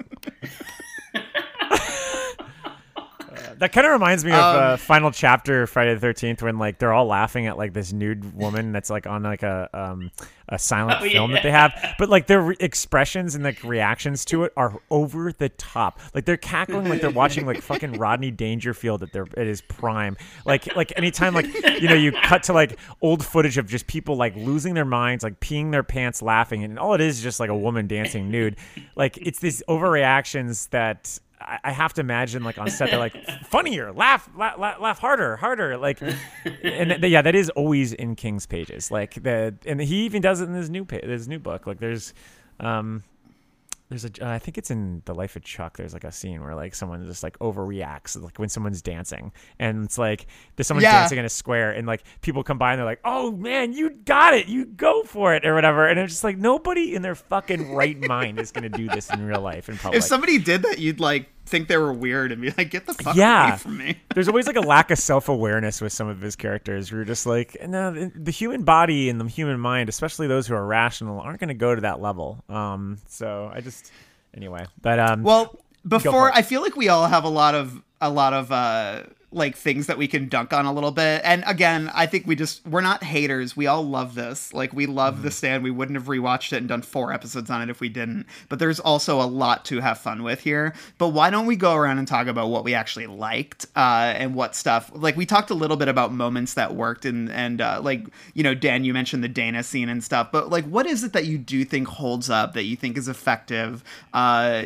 That kind of reminds me of Um, uh, final chapter Friday the thirteenth when like they're all laughing at like this nude woman that's like on like a um a silent Oh, film yeah. that they have, but like their re- expressions and like reactions to it are over the top. Like they're cackling like they're watching like fucking Rodney Dangerfield at their at his prime. Like like anytime like you know you cut to like old footage of just people like losing their minds, like peeing their pants, laughing, and all it is is just like a woman dancing nude. Like it's these overreactions that. I I have to imagine, like on set, they're like funnier, laugh, laugh, laugh, laugh harder, harder, like, and th- yeah, that is always in King's pages, like the, and he even does it in his new pa- his new book. Like, there's, um, there's a, uh, I think it's in The Life of Chuck. There's like a scene where like someone just like overreacts, like when someone's dancing, and it's like there's someone Yeah. dancing in a square, and like people come by and they're like, "Oh man, you got it, you go for it," or whatever, and it's just like nobody in their fucking right mind is gonna do this in real life in public. If somebody did that, you'd like think they were weird and be like, get the fuck Yeah. away from me. There's always like a lack of self-awareness with some of his characters. We're just like, no, the- the human body and the human mind, especially those who are rational, aren't going to go to that level. Um, so I just, anyway, but um, Well, for before it. I feel like we all have a lot of a lot of uh like things that we can dunk on a little bit. And again, I think we just we're not haters. We all love this. Like we love Mm-hmm. The Stand. We wouldn't have rewatched it and done four episodes on it if we didn't. But there's also a lot to have fun with here. But why don't we go around and talk about what we actually liked uh and what stuff like we talked a little bit about moments that worked and and uh like you know, Dan, you mentioned the Dana scene and stuff, but like what is it that you do think holds up, that you think is effective, uh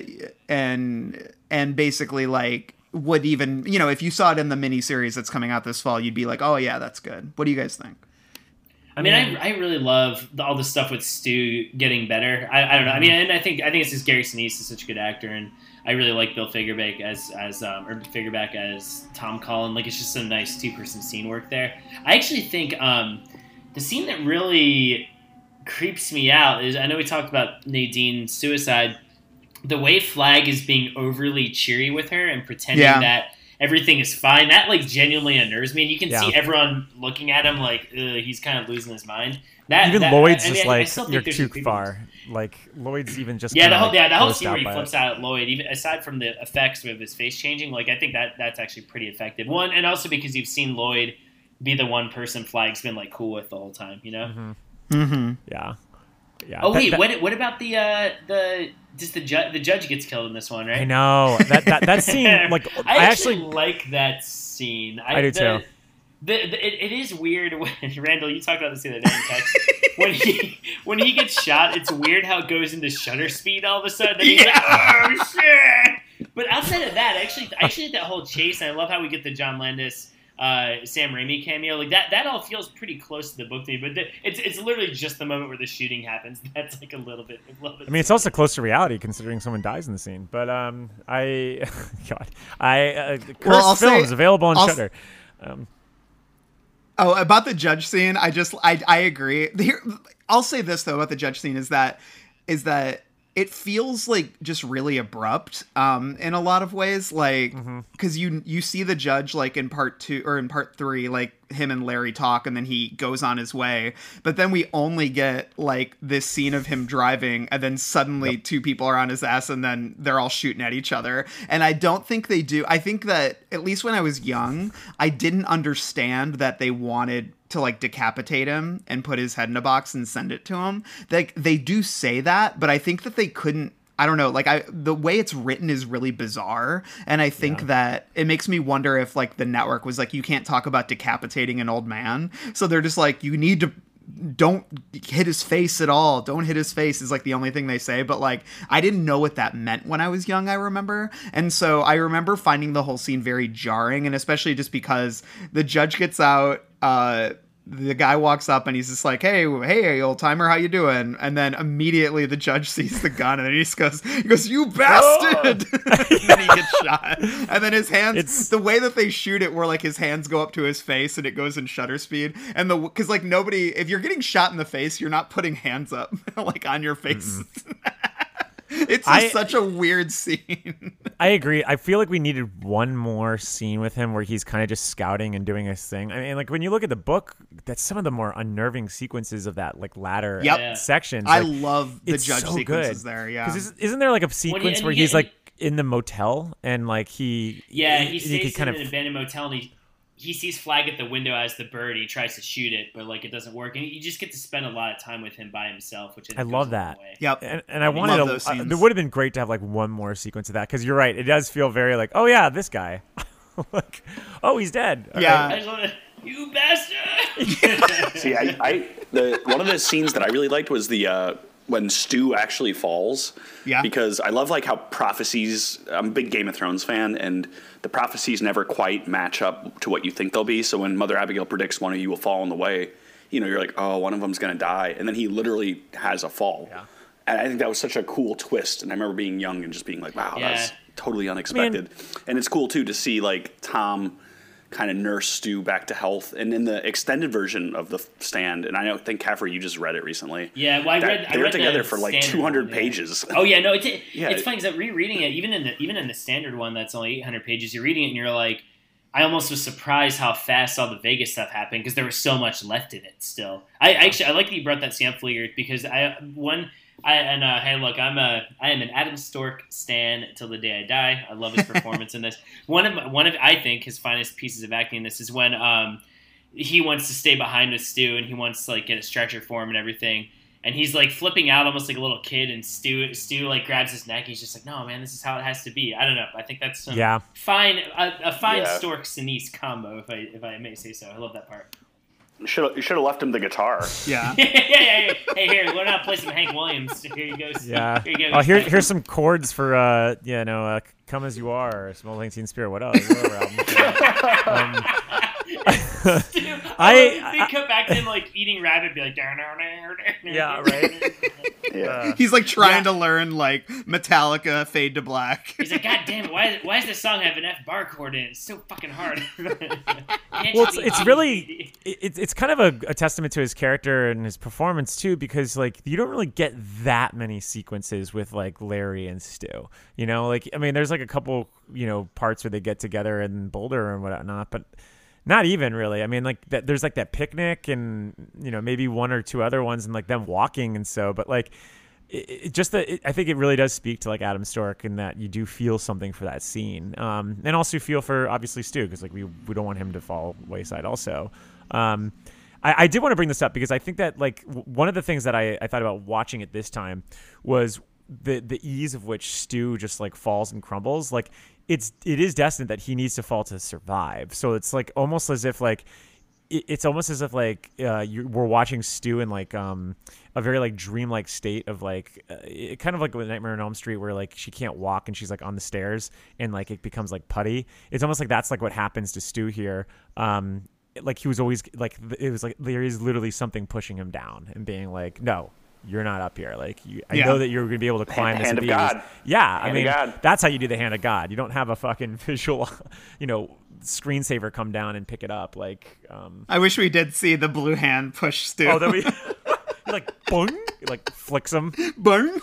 and and basically like would even, you know, if you saw it in the miniseries that's coming out this fall, you'd be like, oh yeah, that's good. What do you guys think? I mean, I, I really love the, all the stuff with Stu getting better. I, I don't know. I mean, and I think I think it's just Gary Sinise is such a good actor, and I really like Bill Fagerback as as um, or Fagerback as Tom Cullen. Like, it's just some nice two person scene work there. I actually think um, the scene that really creeps me out is I know we talked about Nadine's suicide. The way Flag is being overly cheery with her and pretending Yeah. that everything is fine, that like genuinely unnerves me. And you can Yeah. see everyone looking at him like Ugh, he's kind of losing his mind. That Even that, Lloyd's I, I just mean, I- I like still think you're there's too some creepiness. far. Like Lloyd's even just Yeah, the kinda, whole like, yeah the whole grossed scene out where he by it. flips out at Lloyd, even aside from the effects of his face changing, like I think that that's actually pretty effective. One, and also because you've seen Lloyd be the one person Flag's been like cool with the whole time, you know. Mm-hmm. Mm-hmm. Yeah, yeah. Oh That- wait, that- what what about the uh, the just the judge? The judge gets killed in this one, right? I know that that that scene. Like I, I actually, actually, like that scene. I do the, too. The, the, it, it is weird when Randall. You talked about this the other day in text. when he when he gets shot, it's weird how it goes into shutter speed all of a sudden. Then he's like, oh shit! But outside of that, actually, I actually think that whole chase, and I love how we get the John Landis. Uh, Sam Raimi cameo, like that. That all feels pretty close to the book to me, but the, it's it's literally just the moment where the shooting happens. That's like a little bit. A little bit I mean, it's also close to reality considering someone dies in the scene. But um, I, God, I uh, Cursed Well, I'll Films say- available on I'll- Shudder. Um, Oh, about the judge scene, I just I I agree. Here, I'll say this though about the judge scene is that is that it feels like just really abrupt um in a lot of ways, like because you you see the judge like in part two or in part three, like him and Larry talk and then he goes on his way, but then we only get like this scene of him driving and then suddenly two people are on his ass and then they're all shooting at each other. And I don't think they do. I think that at least when I was young, I didn't understand that they wanted to like decapitate him and put his head in a box and send it to him. Like they do say that, but I think that they couldn't. I don't know, like I the way it's written is really bizarre, and I think Yeah. that it makes me wonder if like the network was like, you can't talk about decapitating an old man, so they're just like, you need to don't hit his face at all. Don't hit his face is like the only thing they say. But like, I didn't know what that meant when I was young, I remember. And so I remember finding the whole scene very jarring, and especially just because the judge gets out, uh, the guy walks up and he's just like, hey, hey, old timer, how you doing? And then immediately the judge sees the gun and then he just goes, he goes, you bastard! And then he gets shot. And then his hands, It's- the way that they shoot it, where like his hands go up to his face and it goes in shutter speed. And the, cause like nobody, if you're getting shot in the face, you're not putting hands up like on your face. It's just I- such a weird scene. I agree. I feel like we needed one more scene with him where he's kind of just scouting and doing his thing. I mean, like when you look at the book, that's some of the more unnerving sequences of that like latter Yep. Yeah. sections. I Like, love the it's judge so sequences good. there. Yeah. Because isn't there like a sequence and where you he's get- like in the motel and like he Yeah, he he stays could kind in of an abandoned motel and he he sees Flag at the window as the bird. And he tries to shoot it, but like it doesn't work. And you just get to spend a lot of time with him by himself, which I, I think love goes a long that. way. Yep. And, and I Love wanted those a, uh, scenes. there would have been great to have like one more sequence of that because you're right. It does feel very like, oh yeah, this guy. Like, oh, he's dead. All Yeah. I just want to, you bastard! See, I, I the one of the scenes that I really liked was the uh, when Stu actually falls. Yeah. Because I love like how prophecies. I'm a big Game of Thrones fan, and the prophecies never quite match up to what you think they'll be. So when Mother Abigail predicts one of you will fall on the way, you know, you're like, oh, one of them's gonna die, and then he literally has a fall. Yeah. And I think that was such a cool twist. And I remember being young and just being like, wow, Yeah. that's totally unexpected. And it's cool too to see like Tom kind of nurse Stu back to health. And in the extended version of The Stand, and I know, think Caffrey, you just read it recently. Yeah, well, I that- read. I they were read the together for like standard two hundred one, yeah. pages. Oh yeah, no, it's Yeah. it's funny because rereading it, even in the even in the standard one that's only eight hundred pages, you're reading it and you're like, I almost was surprised how fast all the Vegas stuff happened because there was so much left in it still. I actually I like that you brought that Sam Fleer because I one. I, and uh, hey, look, I'm a I am an Adam Stork stan till the day I die. I love his performance in this. One of my, one of I think his finest pieces of acting in this is when um he wants to stay behind with Stu and he wants to like get a stretcher for him and everything. And he's like flipping out almost like a little kid, and Stu Stu like grabs his neck. He's just like, "No, man, this is how it has to be." I don't know. I think that's some Yeah. fine a, a fine Yeah. Stork Sinise combo, if I if I may say so. I love that part. Should you should have left him the guitar. Yeah. yeah, yeah, yeah. Hey, here, learn how to play some Hank Williams. Here you go. Yeah. Here you go. Oh, here, here's some chords for, uh, you know, uh, Come As You Are, or Small Things Teen Spirit, what else? Whatever album. Um, Stu, I, they I cut back to him like eating rabbit, be like, down, down, down. Yeah, right. Yeah. He's like trying Yeah. to learn like Metallica, Fade to Black. He's like, God damn it! Why, why does this song have an F bar chord in it? It's so fucking hard. Can't Well, you it's, be it's D? really it, it's kind of a, a testament to his character and his performance too, because like you don't really get that many sequences with like Larry and Stu. You know, like I mean, there's like a couple you know parts where they get together in Boulder and whatnot, but not even really. I mean, like that there's like that picnic and you know maybe one or two other ones and like them walking and so, but like. It, it just that it, I think it really does speak to like Adam Stork in that you do feel something for that scene, um, and also feel for obviously Stu because like we we don't want him to fall wayside. Also, um, I, I did want to bring this up because I think that like w- one of the things that I, I thought about watching it this time was the the ease of which Stu just like falls and crumbles. Like it's it is destined that he needs to fall to survive. So it's like almost as if like. It's almost as if like uh, you we're watching Stu in like um, a very like dreamlike state of like uh, it, kind of like with Nightmare on Elm Street where like she can't walk and she's like on the stairs and like it becomes like putty. It's almost like that's like what happens to Stu here. Um, like he was always like it was like there is literally something pushing him down and being like, no, you're not up here. Like you, I Yeah. know that you're going to be able to climb this. Hand of and be- God. Yeah, Hand I mean of God. that's how you do the hand of God. You don't have a fucking visual, you know, screensaver come down and pick it up like. Um, I wish we did see the blue hand push Stu. Oh, that we like boing, it, like flicks him. Burn.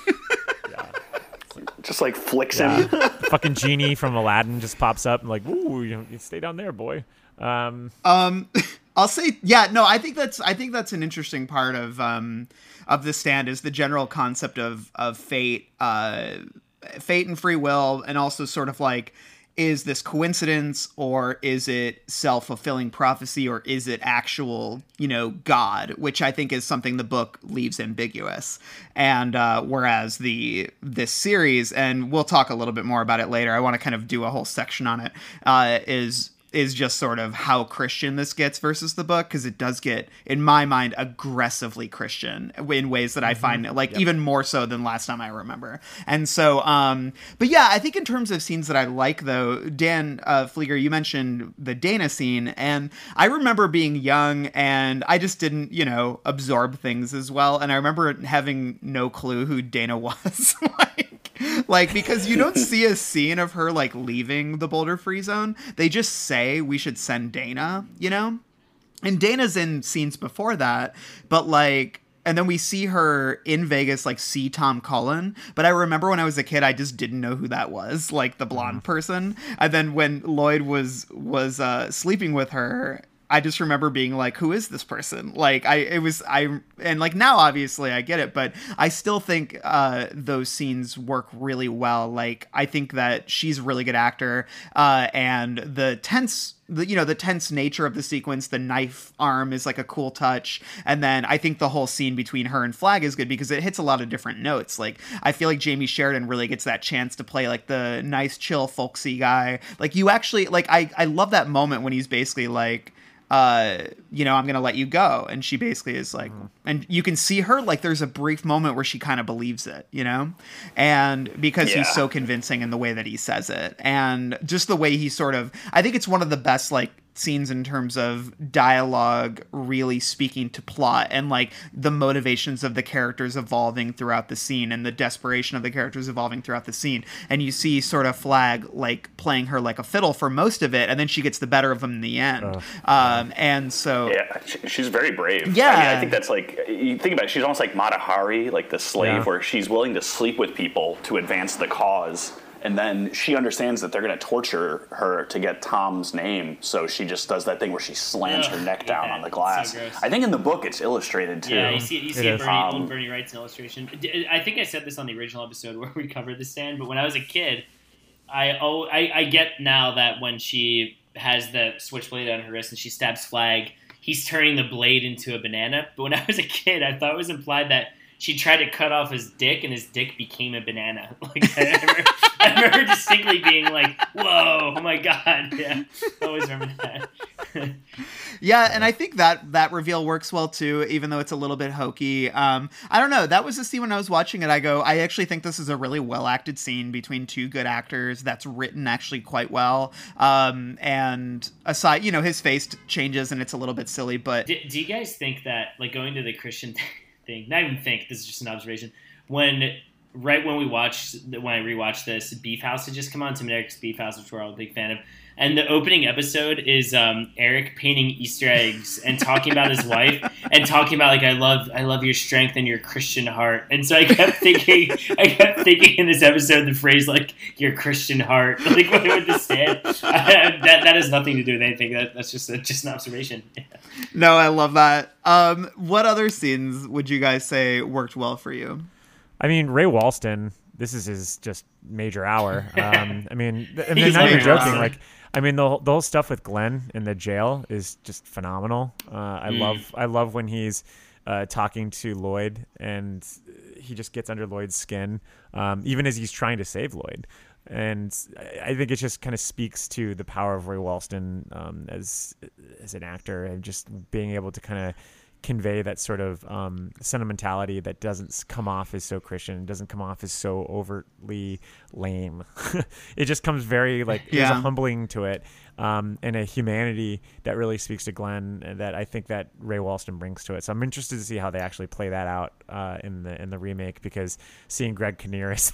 Just like flicks Yeah. him. Fucking genie from Aladdin just pops up and like, ooh, you, know, you stay down there, boy. Um, Um, I'll say, yeah, no, I think that's, I think that's an interesting part of, um, of The Stand is the general concept of, of fate, uh, fate and free will, and also sort of like, is this coincidence or is it self-fulfilling prophecy or is it actual, you know, God, which I think is something the book leaves ambiguous. And uh, whereas the this series, and we'll talk a little bit more about it later, I want to kind of do a whole section on it, uh, is is just sort of how Christian this gets versus the book, because it does get, in my mind, aggressively Christian in ways that I find, like, yep. even more so than last time I remember. And so, um, but yeah, I think in terms of scenes that I like, though, Dan uh, Flieger, you mentioned the Dana scene, and I remember being young, and I just didn't, you know, absorb things as well, and I remember having no clue who Dana was, like, like, because you don't see a scene of her, like, leaving the Boulder Free Zone. They just say we should send Dana, you know? And Dana's in scenes before that, but, like, and then we see her in Vegas, like, see Tom Cullen. But I remember when I was a kid, I just didn't know who that was, like, the blonde person. And then when Lloyd was, was uh, sleeping with her, I just remember being like, who is this person? Like, I, it was, I, and like now, obviously I get it, but I still think, uh, those scenes work really well. Like, I think that she's a really good actor, uh, and the tense, the, you know, the tense nature of the sequence, the knife arm is like a cool touch. And then I think the whole scene between her and Flag is good because it hits a lot of different notes. Like, I feel like Jamie Sheridan really gets that chance to play like the nice, chill, folksy guy. Like, you actually, like, I, I love that moment when he's basically like, uh, you know, I'm going to let you go. And she basically is like, mm. and you can see her, like, there's a brief moment where she kind of believes it, you know, and because yeah. he's so convincing in the way that he says it, and just the way he sort of, I think it's one of the best, like, scenes in terms of dialogue really speaking to plot and like the motivations of the characters evolving throughout the scene and the desperation of the characters evolving throughout the scene. And you see sort of Flag like playing her like a fiddle for most of it, and then she gets the better of him in the end. Uh, um, and so yeah, she, she's very brave. Yeah, I mean, I think that's like, you think about it, she's almost like Mata Hari, like the slave, yeah. where she's willing to sleep with people to advance the cause. And then she understands that they're going to torture her to get Tom's name, so she just does that thing where she slams Ugh, her neck down yeah, on the glass. So I think in the book it's illustrated too. Yeah, you see, you see it Bernie, um, old Bernie Wright's illustration. I think I said this on the original episode where we covered The Stand, but when I was a kid, I oh I, I get now that when she has the switchblade on her wrist and she stabs Flag, he's turning the blade into a banana. But when I was a kid, I thought it was implied that she tried to cut off his dick, and his dick became a banana. Like I remember, I remember distinctly being like, "Whoa, oh my god!" Yeah, I always remember that. Yeah, and I think that that reveal works well too, even though it's a little bit hokey. Um, I don't know. That was the scene when I was watching it. I go, I actually think this is a really well acted scene between two good actors. That's written actually quite well. Um, and aside, you know, his face changes and it's a little bit silly, but do, do you guys think that, like, going to the Christian thing? Not even think. This is just an observation. When right when we watched, when I rewatched this, Beef House had just come on. Tim and Eric's Beef House, which we're all a big fan of. And the opening episode is um, Eric painting Easter eggs and talking about his wife and talking about, like, I love I love your strength and your Christian heart. And so I kept thinking I kept thinking in this episode the phrase, like, your Christian heart. Like, what would this stand? that that has nothing to do with anything. That, that's just a, just an observation. No, I love that. Um, what other scenes would you guys say worked well for you? I mean, Ray Walston, this is his just major hour. Um, I mean, th- I mean, He's not even major joking. hour. Like, I mean, the whole, the whole stuff with Glenn in the jail is just phenomenal. Uh, I Mm. love, I love when he's uh, talking to Lloyd and he just gets under Lloyd's skin, um, even as he's trying to save Lloyd. And I I think it just kind of speaks to the power of Ray Walston um, as as an actor and just being able to kind of convey that sort of um, sentimentality that doesn't come off as so Christian, doesn't come off as so overtly lame. It just comes very like there's Yeah. a humbling to it um, and a humanity that really speaks to Glenn and that I think that Ray Walston brings to it. So I'm interested to see how they actually play that out uh, in the in the remake because seeing Greg Kinnear is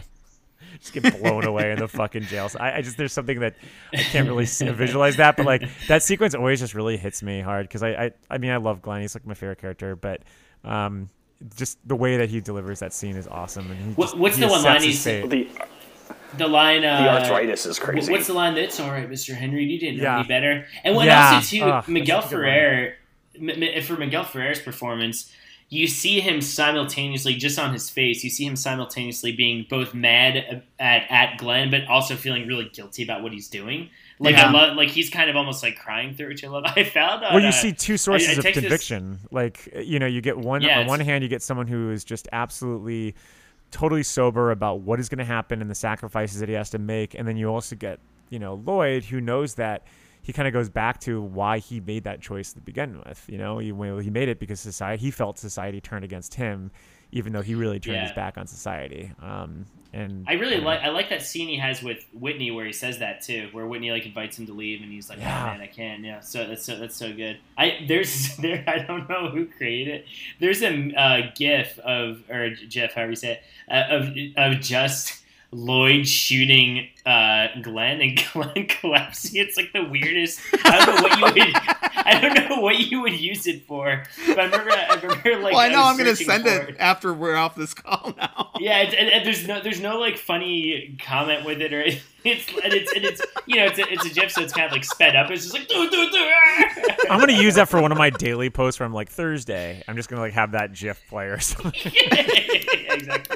just get blown away in the fucking jail. So I, I just there's something that I can't really see, visualize that, but like that sequence always just really hits me hard because I, I I mean I love Glenn. He's like my favorite character, but um, just the way that he delivers that scene is awesome. And he What- just, what's he the one accepts line his he's- fate. The The line, uh, the arthritis is crazy. What's the line? That's all right, Mister Henry. You didn't know Yeah. any better. And what Yeah. also too, Ugh, Miguel that's a good line. Ferrer, M- M- for Miguel Ferrer's performance, you see him simultaneously, just on his face, you see him simultaneously being both mad at at Glenn, but also feeling really guilty about what he's doing. Like Yeah. I love, like he's kind of almost like crying through, which I love. I found. On, Well, you uh, see two sources I of text this- conviction. Like, you know, you get one Yeah, on it's- one hand, you get someone who is just absolutely, totally sober about what is going to happen and the sacrifices that he has to make, and then you also get, you know, Lloyd, who knows that he kind of goes back to why he made that choice to begin with. You know, he well, he made it because society, he felt society turned against him, even though he really turned Yeah. his back on society. Um, and I really don't know. like I like that scene he has with Whitney where he says that too, where Whitney like invites him to leave and he's like, Yeah. "Oh man, I can't." Yeah, so that's so that's so good. I there's there I don't know who created it. There's a uh, GIF of or Jeff, however you say it, uh, of of just Lloyd shooting uh, Glenn and Glenn collapsing. It's like the weirdest. I don't know what you would. I don't know what you would use it for. But I remember. I remember like. Well, I know was I'm going to searching send for it after we're off this call now. Yeah, it's, and, and there's no there's no like funny comment with it or it's and it's and it's you know it's a, it's a GIF, so it's kind of like sped up. It's just like do do do. I'm gonna use that for one of my daily posts where I'm like Thursday. I'm just gonna like have that GIF play or something. Yeah, exactly.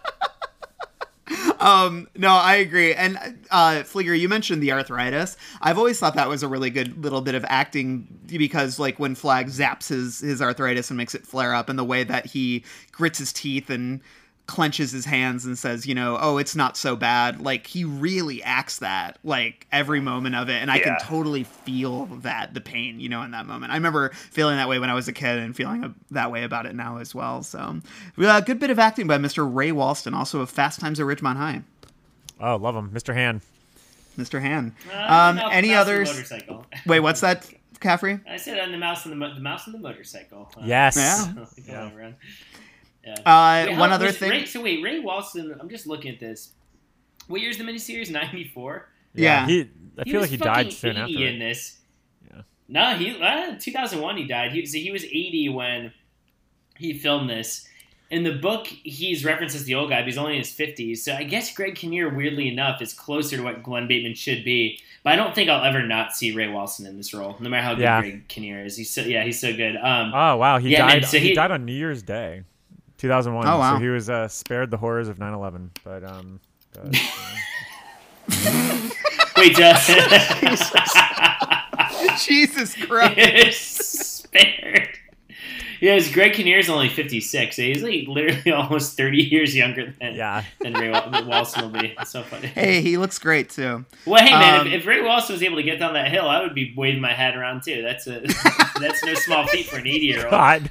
Um, no, I agree. And uh, Fleeger, you mentioned the arthritis. I've always thought that was a really good little bit of acting because, like, when Flag zaps his his arthritis and makes it flare up, and the way that he grits his teeth and clenches his hands and says, you know, oh, it's not so bad. Like, he really acts that, like, every moment of it. And I can Yeah. totally feel that, the pain, you know, in that moment. I remember feeling that way when I was a kid and feeling that way about it now as well. So, uh, good bit of acting by Mister Ray Walston, also of Fast Times at Ridgemont High. Oh, love him, Mister Han. Mister Han. Uh, Um, the mouse- any mouse and the others? motorcycle. Wait, what's that, Caffrey? I said on the mouse and the mo- the mouse and the motorcycle. Uh, Yes. Yeah. going around. Yeah. Uh, Wait, one how- other was thing. Ray, so wait, Ray Walston. I'm just looking at this. What year's the miniseries? ninety-four. Yeah. He. I He feel was like he died fucking soon after. eighty it. in this. Yeah. No, he uh, two thousand one he died. He, so he was eighty when he filmed this. In the book, he's referenced as the old guy, but he's only in his fifties. So I guess Greg Kinnear, weirdly enough, is closer to what Glenn Bateman should be. But I don't think I'll ever not see Ray Walston in this role, no matter how good Yeah. Greg Kinnear is. He's so yeah, he's so good. Um, Oh wow, he Yeah, man, died. so he, he- died on New Year's Day, two thousand one. Oh, wow. So he was uh, spared the horrors of nine eleven. But um, but, uh, wait, uh, Jesus Christ. spared. Yeah, his Greg Kinnear's only fifty-six. So he's like literally almost thirty years younger than Yeah. than Ray Wal- Walston will be. It's so funny. Hey, he looks great too. Well, hey man, Um, if, if Ray Walston was able to get down that hill, I would be waving my hat around too. That's a that's no small feat for an eighty-year-old. God.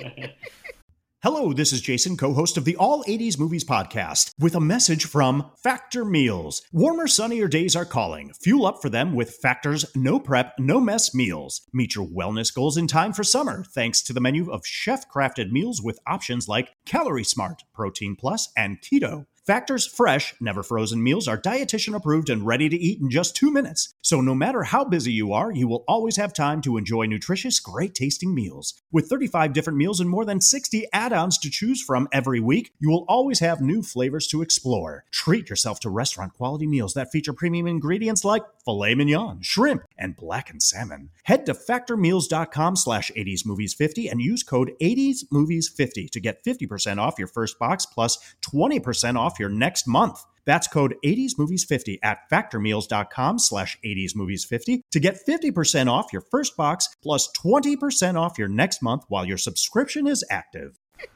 Hello, this is Jason, co-host of the All eighties Movies Podcast, with a message from Factor Meals. Warmer, sunnier days are calling. Fuel up for them with Factor's no prep, no mess meals. Meet your wellness goals in time for summer, thanks to the menu of chef-crafted meals with options like Calorie Smart, Protein Plus, and Keto. Factor's fresh, never frozen meals are dietitian approved and ready to eat in just two minutes. So no matter how busy you are, you will always have time to enjoy nutritious, great tasting meals. With thirty-five different meals and more than sixty add-ons to choose from every week, you will always have new flavors to explore. Treat yourself to restaurant quality meals that feature premium ingredients like filet mignon, shrimp, and blackened salmon. Head to factormeals.com slash 80smovies50 and use code eighties movies fifty to get fifty percent off your first box plus twenty percent off your next month. That's code eighties movies fifty at factormeals.com slash 80smovies50 to get fifty percent off your first box plus twenty percent off your next month while your subscription is active.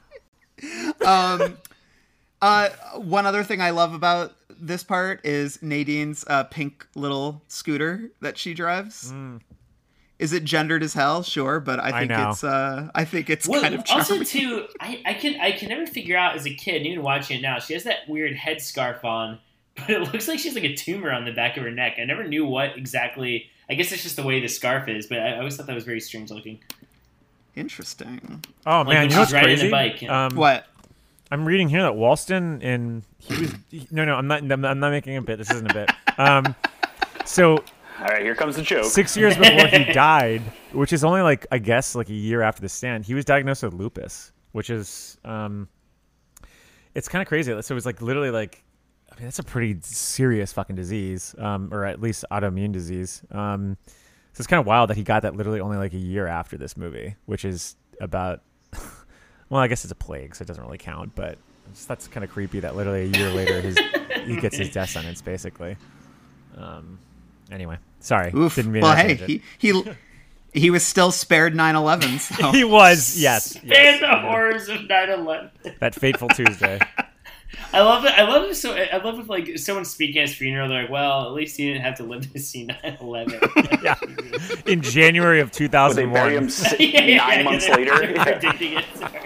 Um, uh, one other thing I love about this part is Nadine's uh, pink little scooter that she drives. Mm. Is it gendered as hell? Sure, but I I think know. it's uh, I think it's Well, kind of charming. also too, I, I can I can never figure out as a kid, and even watching it now, she has that weird headscarf on, but it looks like she has like a tumor on the back of her neck. I never knew what exactly. I guess it's just the way the scarf is, but I, I always thought that was very strange looking. Interesting. Oh Like man, when you know what's she's riding crazy? the bike, yeah. Um, What? I'm reading here that Walston and he was he- no no I'm not I'm not, I'm not making a bit. This isn't a bit. Um, so All right, here comes the joke. six years before he died, which is only like I guess like a year after the stand, he was diagnosed with lupus, which is um, it's kind of crazy. So it was like literally like, I mean that's a pretty serious fucking disease, um, or at least autoimmune disease. Um, so it's kind of wild that he got that literally only like a year after this movie, which is about. Well, I guess it's a plague, so it doesn't really count. But it's, that's kind of creepy that literally a year later his he gets his death sentence, basically. Um. Anyway, sorry. Oof. Didn't mean Well, that hey, tangent. he he he was still spared nine eleven. So. He was, yes. And yes the horrors of nine eleven. that fateful Tuesday. I love it. I love it. So I love if like someone's speaking at his funeral. They're like, "Well, at least he didn't have to live to see nine eleven." Yeah, in January of two Would they thousand bury him one. s- Yeah, yeah, nine yeah, months they're- later? they're Yeah. predicting it. Sorry.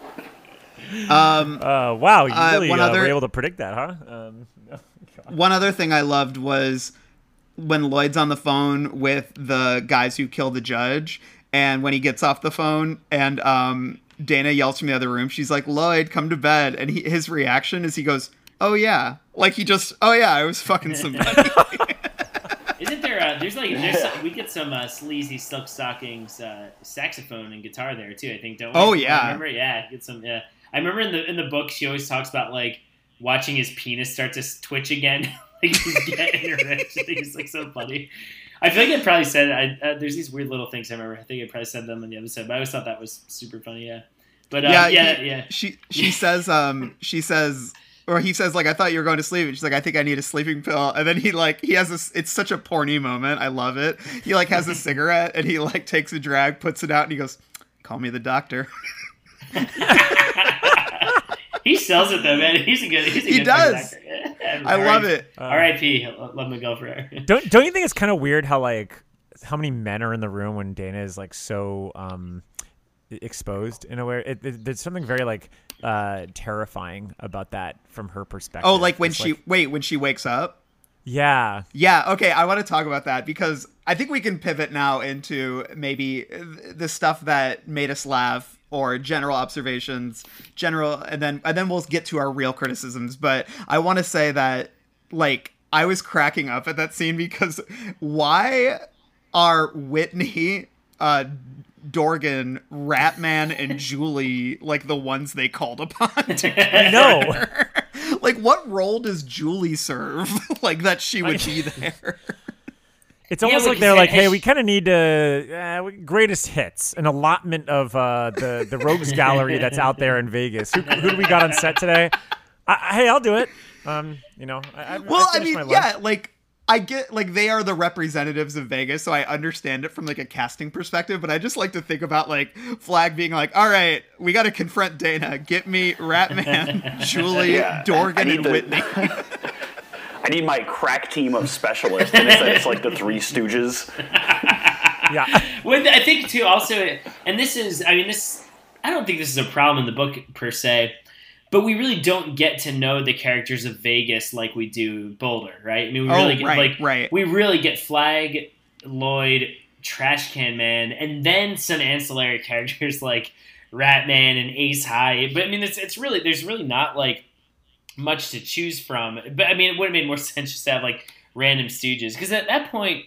Um, Uh, wow, you Uh, really one uh, other- were able to predict that, huh? Um, one other thing I loved was when Lloyd's on the phone with the guys who kill the judge, and when he gets off the phone and um, Dana yells from the other room, she's like, "Lloyd, come to bed," and he, his reaction is he goes, "Oh yeah," like he just, "Oh yeah, I was fucking somebody." Isn't there? Uh, there's like there's some, we get some uh, sleazy silk stockings uh, saxophone and guitar there too. I think don't we? Oh, yeah. Remember? Yeah, get some. Yeah, I remember in the in the book she always talks about like watching his penis start to twitch again. Like he's getting enriched. I think it's like so funny. I feel like I probably said I, uh, there's these weird little things I remember. I think I probably said them in the episode, but I always thought that was super funny. Yeah, but uh, yeah, yeah, he- yeah. She she says um she says. Or he says, like, "I thought you were going to sleep." And she's like, "I think I need a sleeping pill." And then he, like, he has this, it's such a porny moment. I love it. He, like, has a cigarette and he, like, takes a drag, puts it out, and he goes, "Call me the doctor." He sells it though, man. He's a good. He's a He good does. fucking actor. I love it. R I P Love Miguel Ferrer. don't don't you think it's kind of weird how like how many men are in the room when Dana is like so um exposed in a way? It, it, there's something very like uh terrifying about that from her perspective. Oh, like when It's she, wait, when she wakes up? yeah. Yeah, okay, I want to talk about that because I think we can pivot now into maybe the stuff that made us laugh or general observations, general, and then and then we'll get to our real criticisms. But I want to say that, like, I was cracking up at that scene because why are Whitney, uh, Dorgan, Ratman, and Julie like the ones they called upon to No. like, what role does Julie serve? Like, that she would be there. It's Yeah, almost we like can they're say- like, hey, we kind of need to uh, we- greatest hits, an allotment of uh, the the rogues gallery that's out there in Vegas. Who, who do we got on set today? I, I- hey, I'll do it. Um, you know, I, I, Well, I finished mean, my yeah, lunch. like, I get, like, they are the representatives of Vegas, so I understand it from, like, a casting perspective, but I just like to think about, like, Flag being like, all right, we got to confront Dana. Get me Ratman, Julie, Yeah. Dorgan, and the, Whitney. I need my crack team of specialists, and it's, it's like the Three Stooges. Yeah. Well, I think, too, also, and this is, I mean, this, I don't think this is a problem in the book, per se, but we really don't get to know the characters of Vegas like we do Boulder, right? I mean, we Oh, really get, right, like, right. we really get Flag, Lloyd, Trash Can Man, and then some ancillary characters like Ratman and Ace High. But I mean, it's it's really there's really not like much to choose from. But I mean, it would have made more sense just to have like random stooges, because at that point,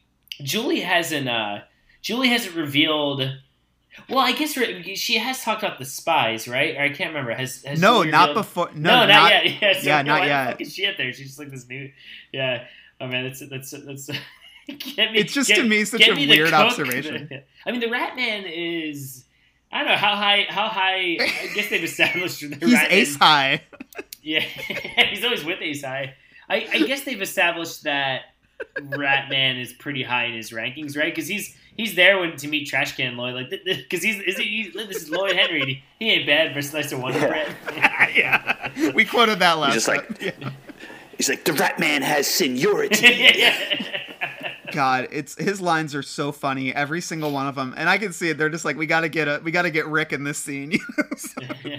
Julie hasn't uh, Julie hasn't revealed. Well, I guess she has talked about the spies, right? Or I can't remember. Has, has No, Julie not revealed- before. No, No, not, not, yet. Yeah, so, yeah, no, not why yet. The fuck is she up there? She's just like this new. Yeah. Oh man, that's that's that's. Get me, It's just get, to me such get a me the weird cook. observation. I mean, the Ratman is. I don't know how high. How high? I guess they've established the He's Ratman. Ace High. Yeah, he's always with Ace High. I, I guess they've established that Ratman is pretty high in his rankings, right? Because he's he's there when to meet Trash Can Lloyd, like because he's is he, he's, this is Lloyd Henry. He ain't bad for Slice of Wonder Bread. Yeah, we quoted that last. He's just like, time. Yeah. he's like, the Rat Man has seniority. yeah. God, it's his lines are so funny, every single one of them, and I can see it. They're just like, we gotta get a, we gotta get Rick in this scene. You know? So,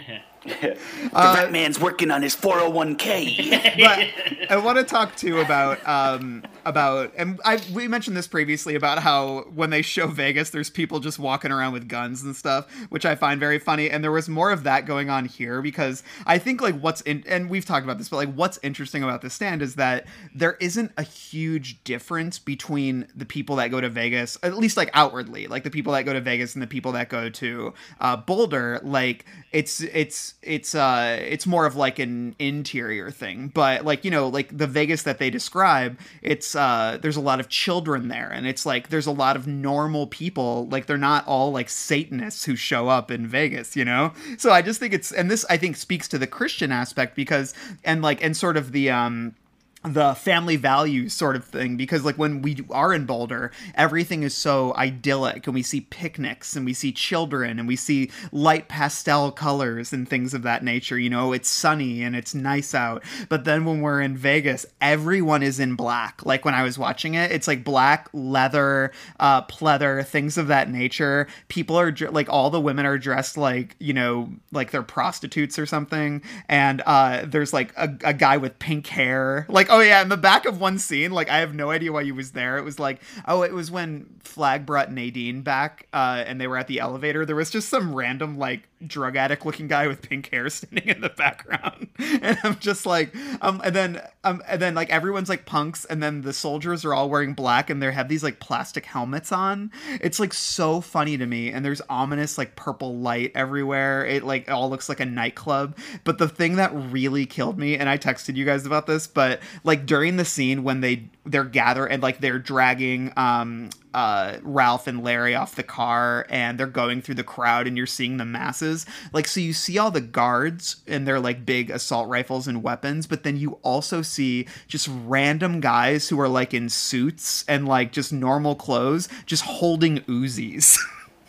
the Uh, Rat Man's working on his four oh one k. but I want to talk too about um about and I we mentioned this previously about how when they show Vegas, there's people just walking around with guns and stuff, which I find very funny. And there was more of that going on here because I think like what's in and we've talked about this, but like what's interesting about The Stand is that there isn't a huge difference between the people that go to Vegas, at least like outwardly, like the people that go to Vegas and the people that go to uh, Boulder. Like it's it's it's uh it's more of like an interior thing, but like, you know, like the Vegas that they describe, it's uh there's a lot of children there, and it's like there's a lot of normal people, like they're not all like Satanists who show up in Vegas, you know. So I just think it's, and this I think speaks to the Christian aspect because and like and sort of the um the family values sort of thing, because like when we are in Boulder, everything is so idyllic and we see picnics and we see children and we see light pastel colors and things of that nature, you know, it's sunny and it's nice out. But then when we're in Vegas, everyone is in black. Like when I was watching it, it's like black, leather, uh, pleather, things of that nature. People are dr- like, all the women are dressed like, you know, like they're prostitutes or something. And uh, there's like a, a guy with pink hair, like, oh yeah, in the back of one scene, like I have no idea why he was there. It was like, oh, it was when Flag brought Nadine back, uh, and they were at the elevator. There was just some random like drug addict looking guy with pink hair standing in the background, and I'm just like, um, and then um, and then like everyone's like punks, and then the soldiers are all wearing black, and they have these like plastic helmets on. It's like so funny to me, and there's ominous like purple light everywhere. It like it all looks like a nightclub. But the thing that really killed me, and I texted you guys about this, but like during the scene when they they're gathered and like they're dragging um uh Ralph and Larry off the car and they're going through the crowd and you're seeing the masses, like, so you see all the guards and their like big assault rifles and weapons, but then you also see just random guys who are like in suits and like just normal clothes just holding Uzis.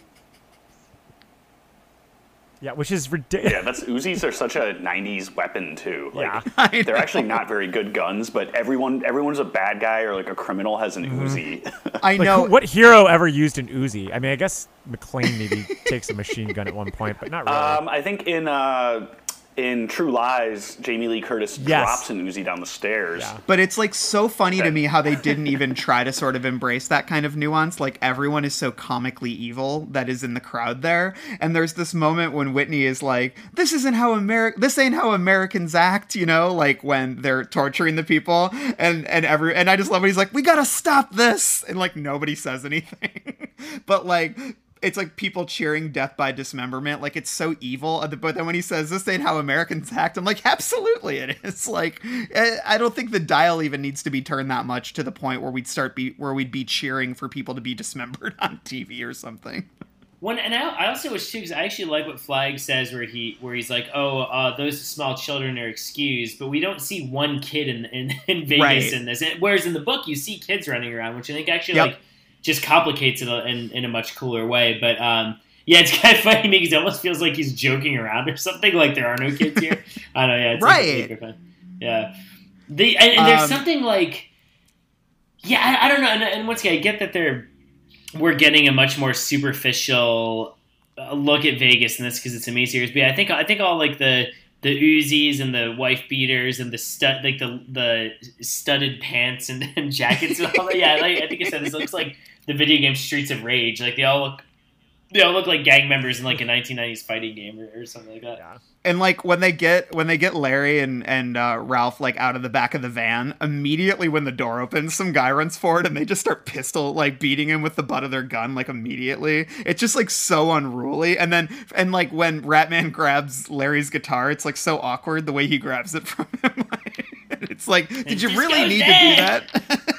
Yeah, which is ridiculous. Yeah, that's Uzis are such a nineties weapon too. Like, Yeah. they're actually not very good guns, but everyone everyone's a bad guy or like a criminal has an Uzi. I Like, know. who- what hero ever used an Uzi? I mean, I guess McClane maybe takes a machine gun at one point, but not really. um, I think in uh, in True Lies, Jamie Lee Curtis Yes. drops an Uzi down the stairs. Yeah. But it's like so funny to me how they didn't even try to sort of embrace that kind of nuance. Like everyone is so comically evil that is in the crowd there. And there's this moment when Whitney is like, this isn't how America, this ain't how Americans act, you know, like when they're torturing the people and, and every, and I just love when he's like, we gotta stop this. And like, nobody says anything, but like, it's like people cheering death by dismemberment. Like it's so evil. But then when he says this ain't how Americans act, I'm like, absolutely it is. Like, I don't think the dial even needs to be turned that much to the point where we'd start be where we'd be cheering for people to be dismembered on T V or something. One, and I, I also wish too, because I actually like what Flag says, where he where he's like, "Oh, uh, those small children are excused," but we don't see one kid in in, in Vegas Right. in this. Whereas in the book, you see kids running around, which I think actually Yep. like just complicates it in in a much cooler way. But um, yeah, it's kind of funny to me because it almost feels like he's joking around or something. Like there are no kids here. I don't know. Yeah, it's Right. Like, yeah. The and, and there's Um, something like, yeah, I, I don't know. And, and once again, I get that they're we're getting a much more superficial uh, look at Vegas in this because it's a miniseries. But yeah, I think I think all like the the Uzis and the wife beaters and the stud like the the studded pants and, and jackets and all that. Yeah, like, I think I said this looks like the video game Streets of Rage. Like they all look they all look like gang members in like a nineteen nineties fighting game or, or something like that. Yeah. And like when they get when they get Larry and and uh, Ralph like out of the back of the van, immediately when the door opens, some guy runs forward and they just start pistol like beating him with the butt of their gun like immediately. It's just like so unruly. And then and like when Ratman grabs Larry's guitar, it's like so awkward the way he grabs it from him. It's like, did you just really goes need there. to do that?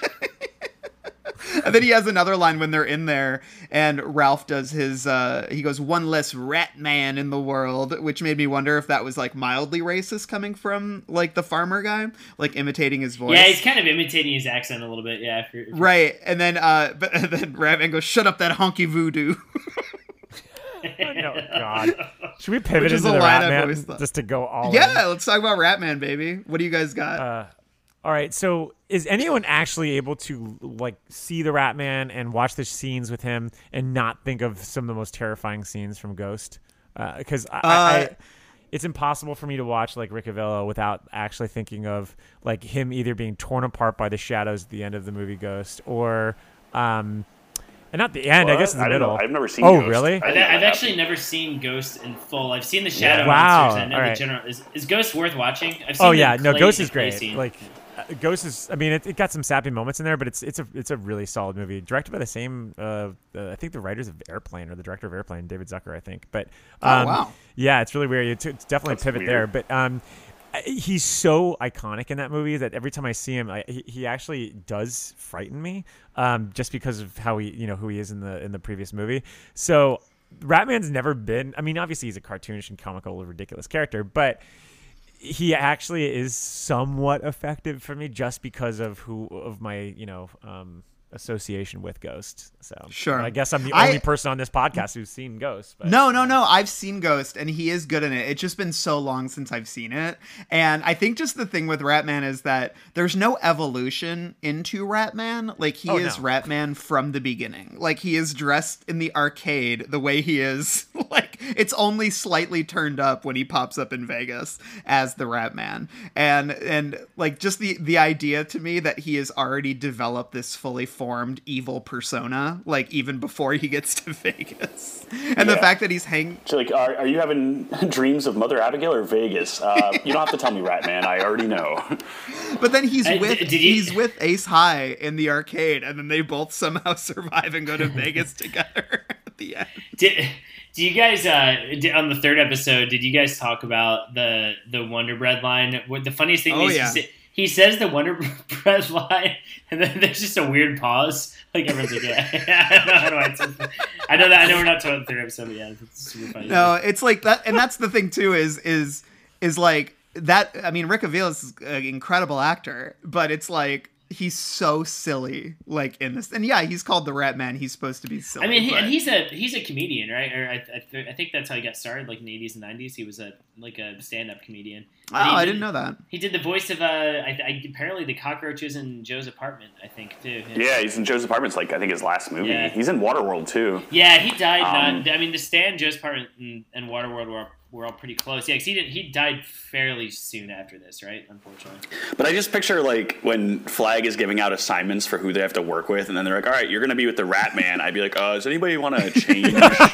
And then he has another line when they're in there, and Ralph does his, uh, he goes, "One less rat man in the world," which made me wonder if that was, like, mildly racist coming from, like, the farmer guy, like, imitating his voice. Yeah, he's kind of imitating his accent a little bit. Yeah, for, for, Right, and then, uh, but and then Ratman goes, "Shut up that honky voodoo." No, God. Should we pivot Which is into a the line I've always Ratman thought. just to go all in? Yeah, let's talk about Ratman, baby. What do you guys got? Uh, all right. So, is anyone actually able to like see the Ratman and watch the scenes with him and not think of some of the most terrifying scenes from Ghost? Because I, I, Uh, I, it's impossible for me to watch like Riccovello without actually thinking of like him either being torn apart by the shadows at the end of the movie Ghost, or, um, and not the end. I What? guess in the I don't middle. know. I've never seen Oh, Ghost. really? I I've, didn't know I've that actually happened. never seen Ghost in full. I've seen the Shadow Wow. Monsters. I know All the right. general. Is, is Ghost worth watching? I've seen Oh the yeah, no, clay- Ghost the is clay great. scene. Like, uh, Ghost is. I mean, it, it got some sappy moments in there, but it's it's a it's a really solid movie. Directed by the same. Uh, uh, I think the writers of Airplane or the director of Airplane, David Zucker, I think. But um, Oh, wow. yeah, it's really weird. It's, it's definitely That's pivot weird. there, but um, he's so iconic in that movie that every time I see him, I, he, he actually does frighten me, um, just because of how he, you know, who he is in the in the previous movie. So Ratman's never been. I mean, obviously he's a cartoonish and comical, ridiculous character, but he actually is somewhat effective for me just because of who of my, you know, um, association with Ghost. So Sure. I guess I'm the I- only person on this podcast who's seen Ghost. But, No, no, no. I've seen Ghost, and he is good in it. It's just been so long since I've seen it. And I think just the thing with Ratman is that there's no evolution into Ratman. Like, he Oh, is no. Ratman from the beginning. Like, he is dressed in the arcade the way he is. Like, it's only slightly turned up when he pops up in Vegas as the Ratman. And, and like, just the, the idea to me that he has already developed this fully formed evil persona, like, even before he gets to Vegas. And the Yeah. fact that he's hang So, like, are, are you having dreams of Mother Abigail or Vegas? Uh, you don't have to tell me, Ratman. I already know. but then he's Uh, with d- did you- he's with Ace High in the arcade, and then they both somehow survive and go to Vegas together at the end. Did, do you guys uh, did, on the third episode? Did you guys talk about the the Wonder Bread line? What the funniest thing Oh, is, yeah. he, sa- he says the Wonder Bread line, and then there's just a weird pause. Like everyone's like, yeah, I don't know how to answer. I know that I know we're not talking about the third episode, but yeah, it's super funny. No, it's like that, and that's the thing too. Is is is like that. I mean, Rick Avila is an incredible actor, but it's like he's so silly, like in this. And yeah, he's called the Ratman. He's supposed to be silly. I mean, he, but- and he's a he's a comedian, right? Or I, I, th- I think that's how he got started, like in the eighties and nineties. He was a like a stand up comedian. oh, And he I did- didn't know that. He did the voice of uh, I, I, apparently the cockroaches in Joe's apartment. I think too. Yeah, he's in Joe's Apartment's, like, I think his last movie. Yeah. He's in Waterworld, too. Yeah, he died. Um, not, I mean, the Stan, Joe's apartment, and, and Waterworld were were all pretty close. Yeah, because he did he died fairly soon after this, right? Unfortunately. But I just picture, like, when Flag is giving out assignments for who they have to work with, and then they're like, all right, you're going to be with the Ratman. I'd be like, uh, does anybody want to change?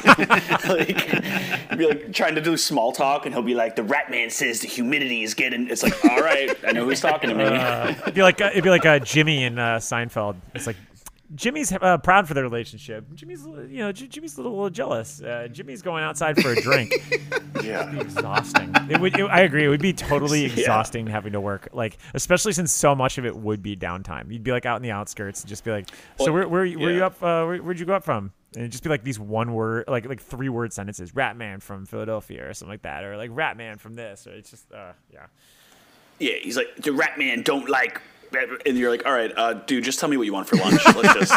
Like, I'd be, like, trying to do small talk, and he'll be like, the Ratman says the humidity is getting... It's like, all right, I know who's talking to me. Uh, it'd be like uh, it'd be like uh, Jimmy in uh, Seinfeld. It's like Jimmy's uh, proud for their relationship. Jimmy's you know J- Jimmy's a little jealous. Uh, Jimmy's going outside for a drink. Yeah. It'd be exhausting. It would. It, I agree. It would be totally exhausting having to work. Like especially since so much of it would be downtime. You'd be like out in the outskirts and just be like, so Well, where where, where yeah. you up? Uh, where, where'd you go up from? and it'd just be like these one word, like like three word sentences, Ratman from Philadelphia or something like that, or like Ratman from this, or it's just uh, yeah. Yeah, he's like, the Ratman don't like, and you're like, all right, uh, dude, just tell me what you want for lunch. Let's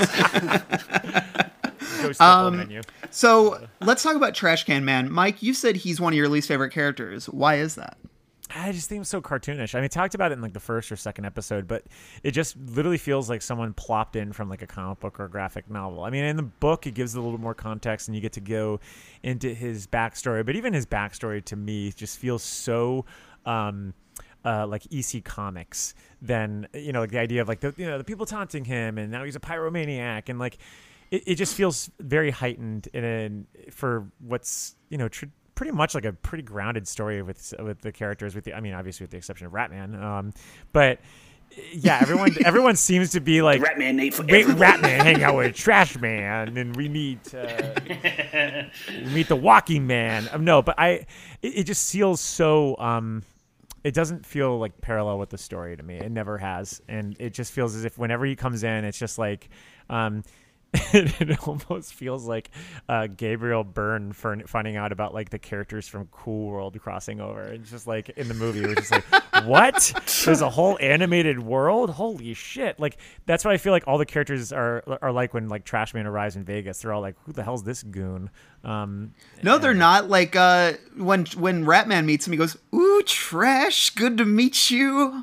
just. Goes to the whole menu. So let's talk about Trash Can Man. Mike, you said he's one of your least favorite characters. Why is that? I just think it's so cartoonish. I mean, I talked about it in like the first or second episode, but it just literally feels like someone plopped in from like a comic book or a graphic novel. I mean, in the book, it gives a little more context and you get to go into his backstory, but even his backstory to me just feels so um, uh, like E C Comics than, you know, like the idea of like the, you know, the people taunting him and now he's a pyromaniac and like, It, it just feels very heightened in, in for what's, you know, tr- pretty much like a pretty grounded story with with the characters. With the, I mean, obviously with the exception of Ratman, um, but yeah, everyone everyone seems to be like the Ratman made for wait, everyone. Ratman hang out with Trash Man, and we meet uh, we meet the Walking Man. Um, no, but I it, it just feels so. Um, it doesn't feel like parallel with the story to me. It never has, and it just feels as if whenever he comes in, it's just like. Um, it almost feels like uh, Gabriel Byrne for finding out about like the characters from Cool World crossing over. It's just like in the movie, we're just like, what? There's a whole animated world? Holy shit! Like that's what I feel like all the characters are are like when like Trash Man arrives in Vegas. They're all like, who the hell's this goon? Um, No, they're not. Like uh, when when Ratman meets him, he goes, "Ooh, Trash, good to meet you."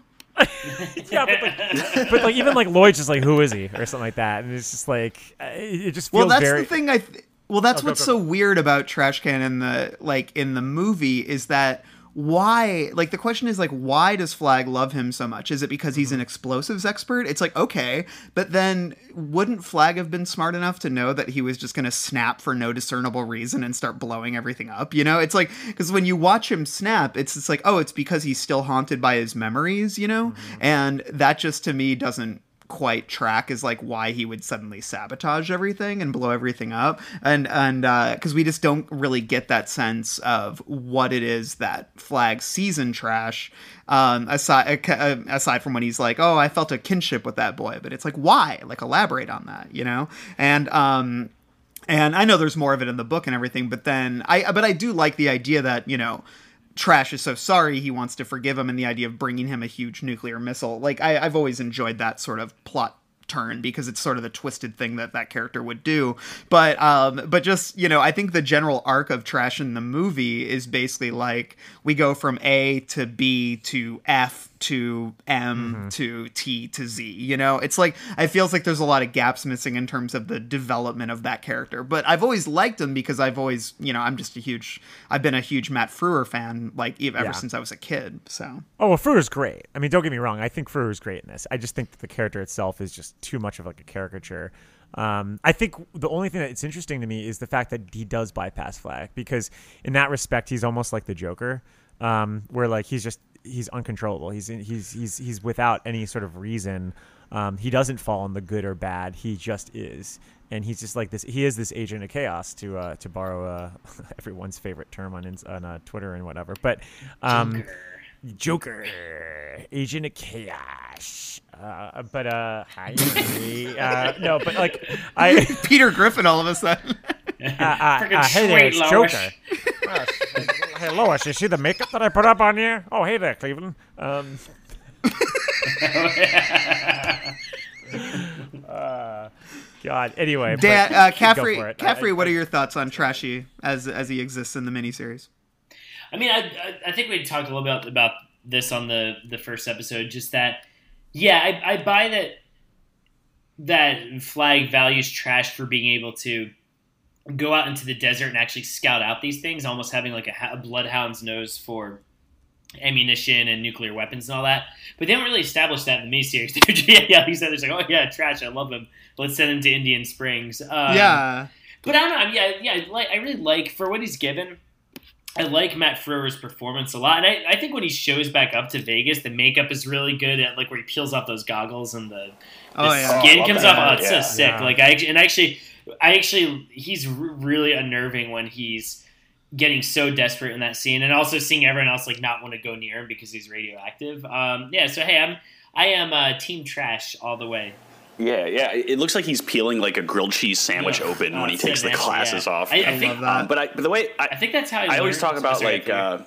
yeah, but like, but like even like Lloyd's just like, who is he or something like that, and it's just like it just feels Well, that's very. the thing. I th- well, that's Oh, go, what's go, so weird about Trash Can in the like in the movie is that why like the question is like why does Flag love him so much? Is it because he's an explosives expert? It's like okay, but then wouldn't Flag have been smart enough to know that he was just going to snap for no discernible reason and start blowing everything up? You know, it's like because when you watch him snap, it's it's like oh, it's because he's still haunted by his memories, you know, mm-hmm. and that just to me doesn't quite track is like why he would suddenly sabotage everything and blow everything up, and and uh because we just don't really get that sense of what it is that Flag sees in Trash, um aside uh, aside from when he's like, oh, I felt a kinship with that boy, but it's like why, like elaborate on that, you know. And um and I know there's more of it in the book and everything, but then I but I do like the idea that, you know, Trash is so sorry he wants to forgive him, and the idea of bringing him a huge nuclear missile. Like I, I've always enjoyed that sort of plot turn because it's sort of the twisted thing that that character would do. But um, but just, you know, I think the general arc of Trash in the movie is basically like we go from A to B to F to M mm-hmm. to T to Z, you know. It's like it feels like there's a lot of gaps missing in terms of the development of that character, but I've always liked him because I've always, you know, I'm just a huge I've been a huge Matt Frewer fan like ever yeah. since I was a kid. So oh well, Frewer's great. I mean, don't get me wrong, I think Frewer's great in this. I just think that the character itself is just too much of like a caricature. Um, I think the only thing that's interesting to me is the fact that he does bypass Flag, because in that respect he's almost like the Joker, um, where like he's just he's uncontrollable. He's in, he's he's he's without any sort of reason. Um, he doesn't fall in the good or bad. He just is, and he's just like this. He is this agent of chaos, to uh, to borrow uh, everyone's favorite term on on uh, Twitter and whatever. But um, Joker. Joker, agent of chaos. Uh, but uh, hi, uh, no, but like I Peter Griffin all of a sudden. uh, uh, uh, hey there, it's Joker. uh, hey Lois, you see the makeup that I put up on you? Oh, hey there, Cleveland. Um, uh, God. Anyway, Dan, but, uh, Caffrey, go Caffrey, I, what are your thoughts on Trashy as as he exists in the miniseries? I mean, I I think we talked a little bit about this on the the first episode. Just that, yeah, I, I buy that that Flag values Trash for being able to go out into the desert and actually scout out these things, almost having like a, a bloodhound's nose for ammunition and nuclear weapons and all that. But they don't really establish that in the miniseries. yeah, yeah, he said, "They're like, oh yeah, Trash, I love him. Let's send him to Indian Springs." Um, yeah, but I don't know. I mean, yeah, yeah, like I really like for what he's given. I like Matt Frewer's performance a lot, and I, I think when he shows back up to Vegas, the makeup is really good. At like where he peels off those goggles and the, the oh, yeah. skin oh, comes that. off. Oh, it's yeah, so sick. yeah. Like I and actually, I actually, he's r- really unnerving when he's getting so desperate in that scene, and also seeing everyone else like not want to go near him because he's radioactive. Um, yeah, so hey, I'm I am uh, Team Trash all the way. Yeah, yeah. It looks like he's peeling like a grilled cheese sandwich Yeah. open Oh, when he it's takes so the nasty, glasses yeah. off. I, I I think, love that. Um, but I, but the way I, I think that's how I, I always learned- talk about sorry, like. Uh,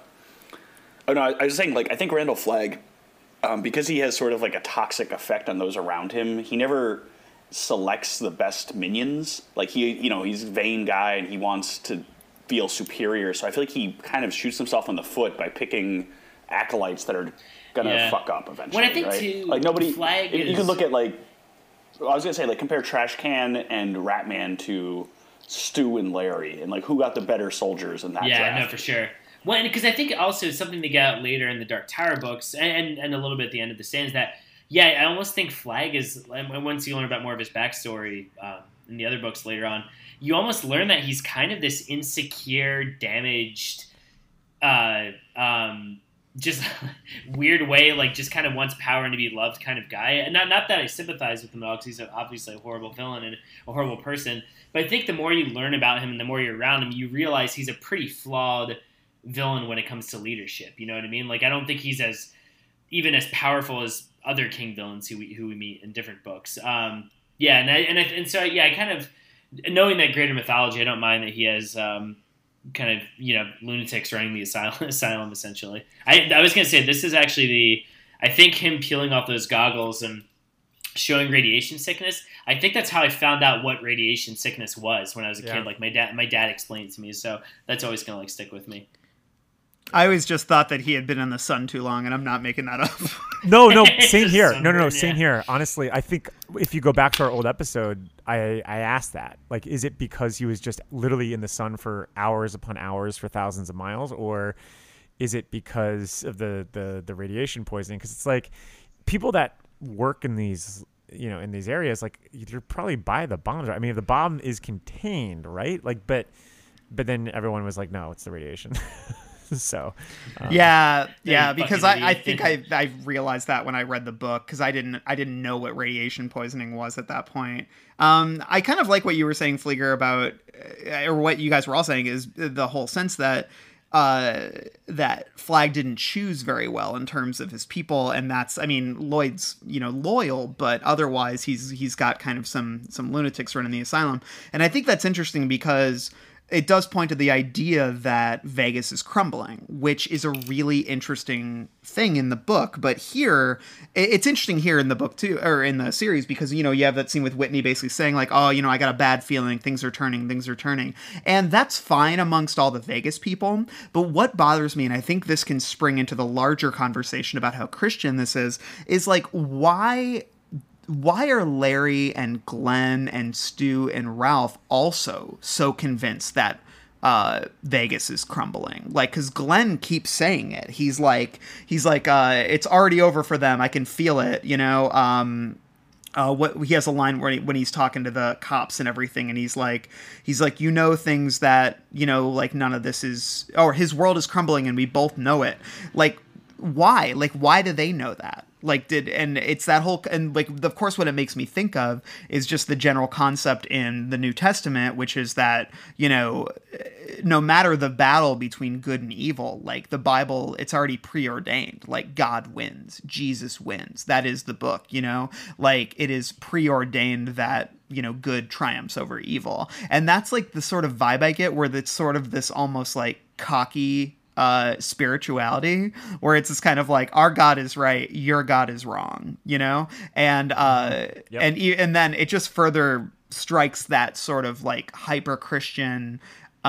oh no, I, I was saying like I think Randall Flagg, um, because he has sort of like a toxic effect on those around him. He never selects the best minions. Like he, you know, he's a vain guy and he wants to feel superior. So I feel like he kind of shoots himself in the foot by picking acolytes that are gonna Yeah. fuck up eventually. When I think right? too, like nobody. Flagg you, you is- can look at like. I was gonna say like compare Trash Can and Ratman to Stu and Larry, and like who got the better soldiers in that Yeah, draft. no, for sure. Well, because I think also something they got later in the Dark Tower books, and and a little bit at the end of the Stands, that yeah, I almost think Flagg is. And once you learn about more of his backstory um, in the other books later on, you almost learn that he's kind of this insecure, damaged, uh, um, just weird way, like just kind of wants power and to be loved kind of guy. And not not that I sympathize with him at all, because he's obviously a horrible villain and a horrible person. But I think the more you learn about him and the more you're around him, you realize he's a pretty flawed villain when it comes to leadership. You know what I mean? Like I don't think he's as even as powerful as other king villains who we who we meet in different books. Um, yeah, and I, and I, and so yeah, I kind of knowing that greater mythology, I don't mind that he has. Um, kind of, you know, lunatics running the asylum, asylum essentially. I, I was going to say, this is actually the, I think him peeling off those goggles and showing radiation sickness, I think that's how I found out what radiation sickness was when I was a Yeah. kid. Like my dad, my dad explained it to me. So that's always going to like stick with me. I always just thought that he had been in the sun too long, and I'm not making that up. No, no, same here. No, no, no, Sunburn, same yeah. here. Honestly, I think if you go back to our old episode, I I asked that. Like, is it because he was just literally in the sun for hours upon hours for thousands of miles, or is it because of the the the radiation poisoning? Because it's like people that work in these, you know, in these areas, like you're probably by the bombs. I mean, the bomb is contained, right? Like, but but then everyone was like, no, it's the radiation. So um, yeah, yeah, you because fucking I, I idiot. think I I realized that when I read the book, because I didn't I didn't know what radiation poisoning was at that point. Um, I kind of like what you were saying, Flieger, about uh, or what you guys were all saying is the whole sense that uh, that Flagg didn't choose very well in terms of his people, and that's I mean Lloyd's you know loyal, but otherwise he's he's got kind of some some lunatics running the asylum, and I think that's interesting because it does point to the idea that Vegas is crumbling, which is a really interesting thing in the book. But here, it's interesting here in the book too, or in the series, because, you know, you have that scene with Whitney basically saying like, oh, you know, I got a bad feeling, things are turning, things are turning. And that's fine amongst all the Vegas people. But what bothers me, and I think this can spring into the larger conversation about how Christian this is, is like, why... Why are Larry and Glenn and Stu and Ralph also so convinced that uh, Vegas is crumbling? Like, because Glenn keeps saying it. He's like, he's like, uh, it's already over for them. I can feel it. You know. Um, uh, what he has a line where he, when he's talking to the cops and everything, and he's like, he's like, you know, things that you know, like none of this is, or his world is crumbling, and we both know it. Like, why? Like, why do they know that? Like did and it's that whole and like of course what it makes me think of is just the general concept in the New Testament, which is that, you know, no matter the battle between good and evil, like the Bible, it's already preordained. Like God wins, Jesus wins. That is the book, you know, like it is preordained that, you know, good triumphs over evil. And that's like the sort of vibe I get, where it's sort of this almost like cocky uh spirituality, where it's this kind of like, our God is right, your God is wrong, you know. And uh Yep. and and then it just further strikes that sort of like hyper Christian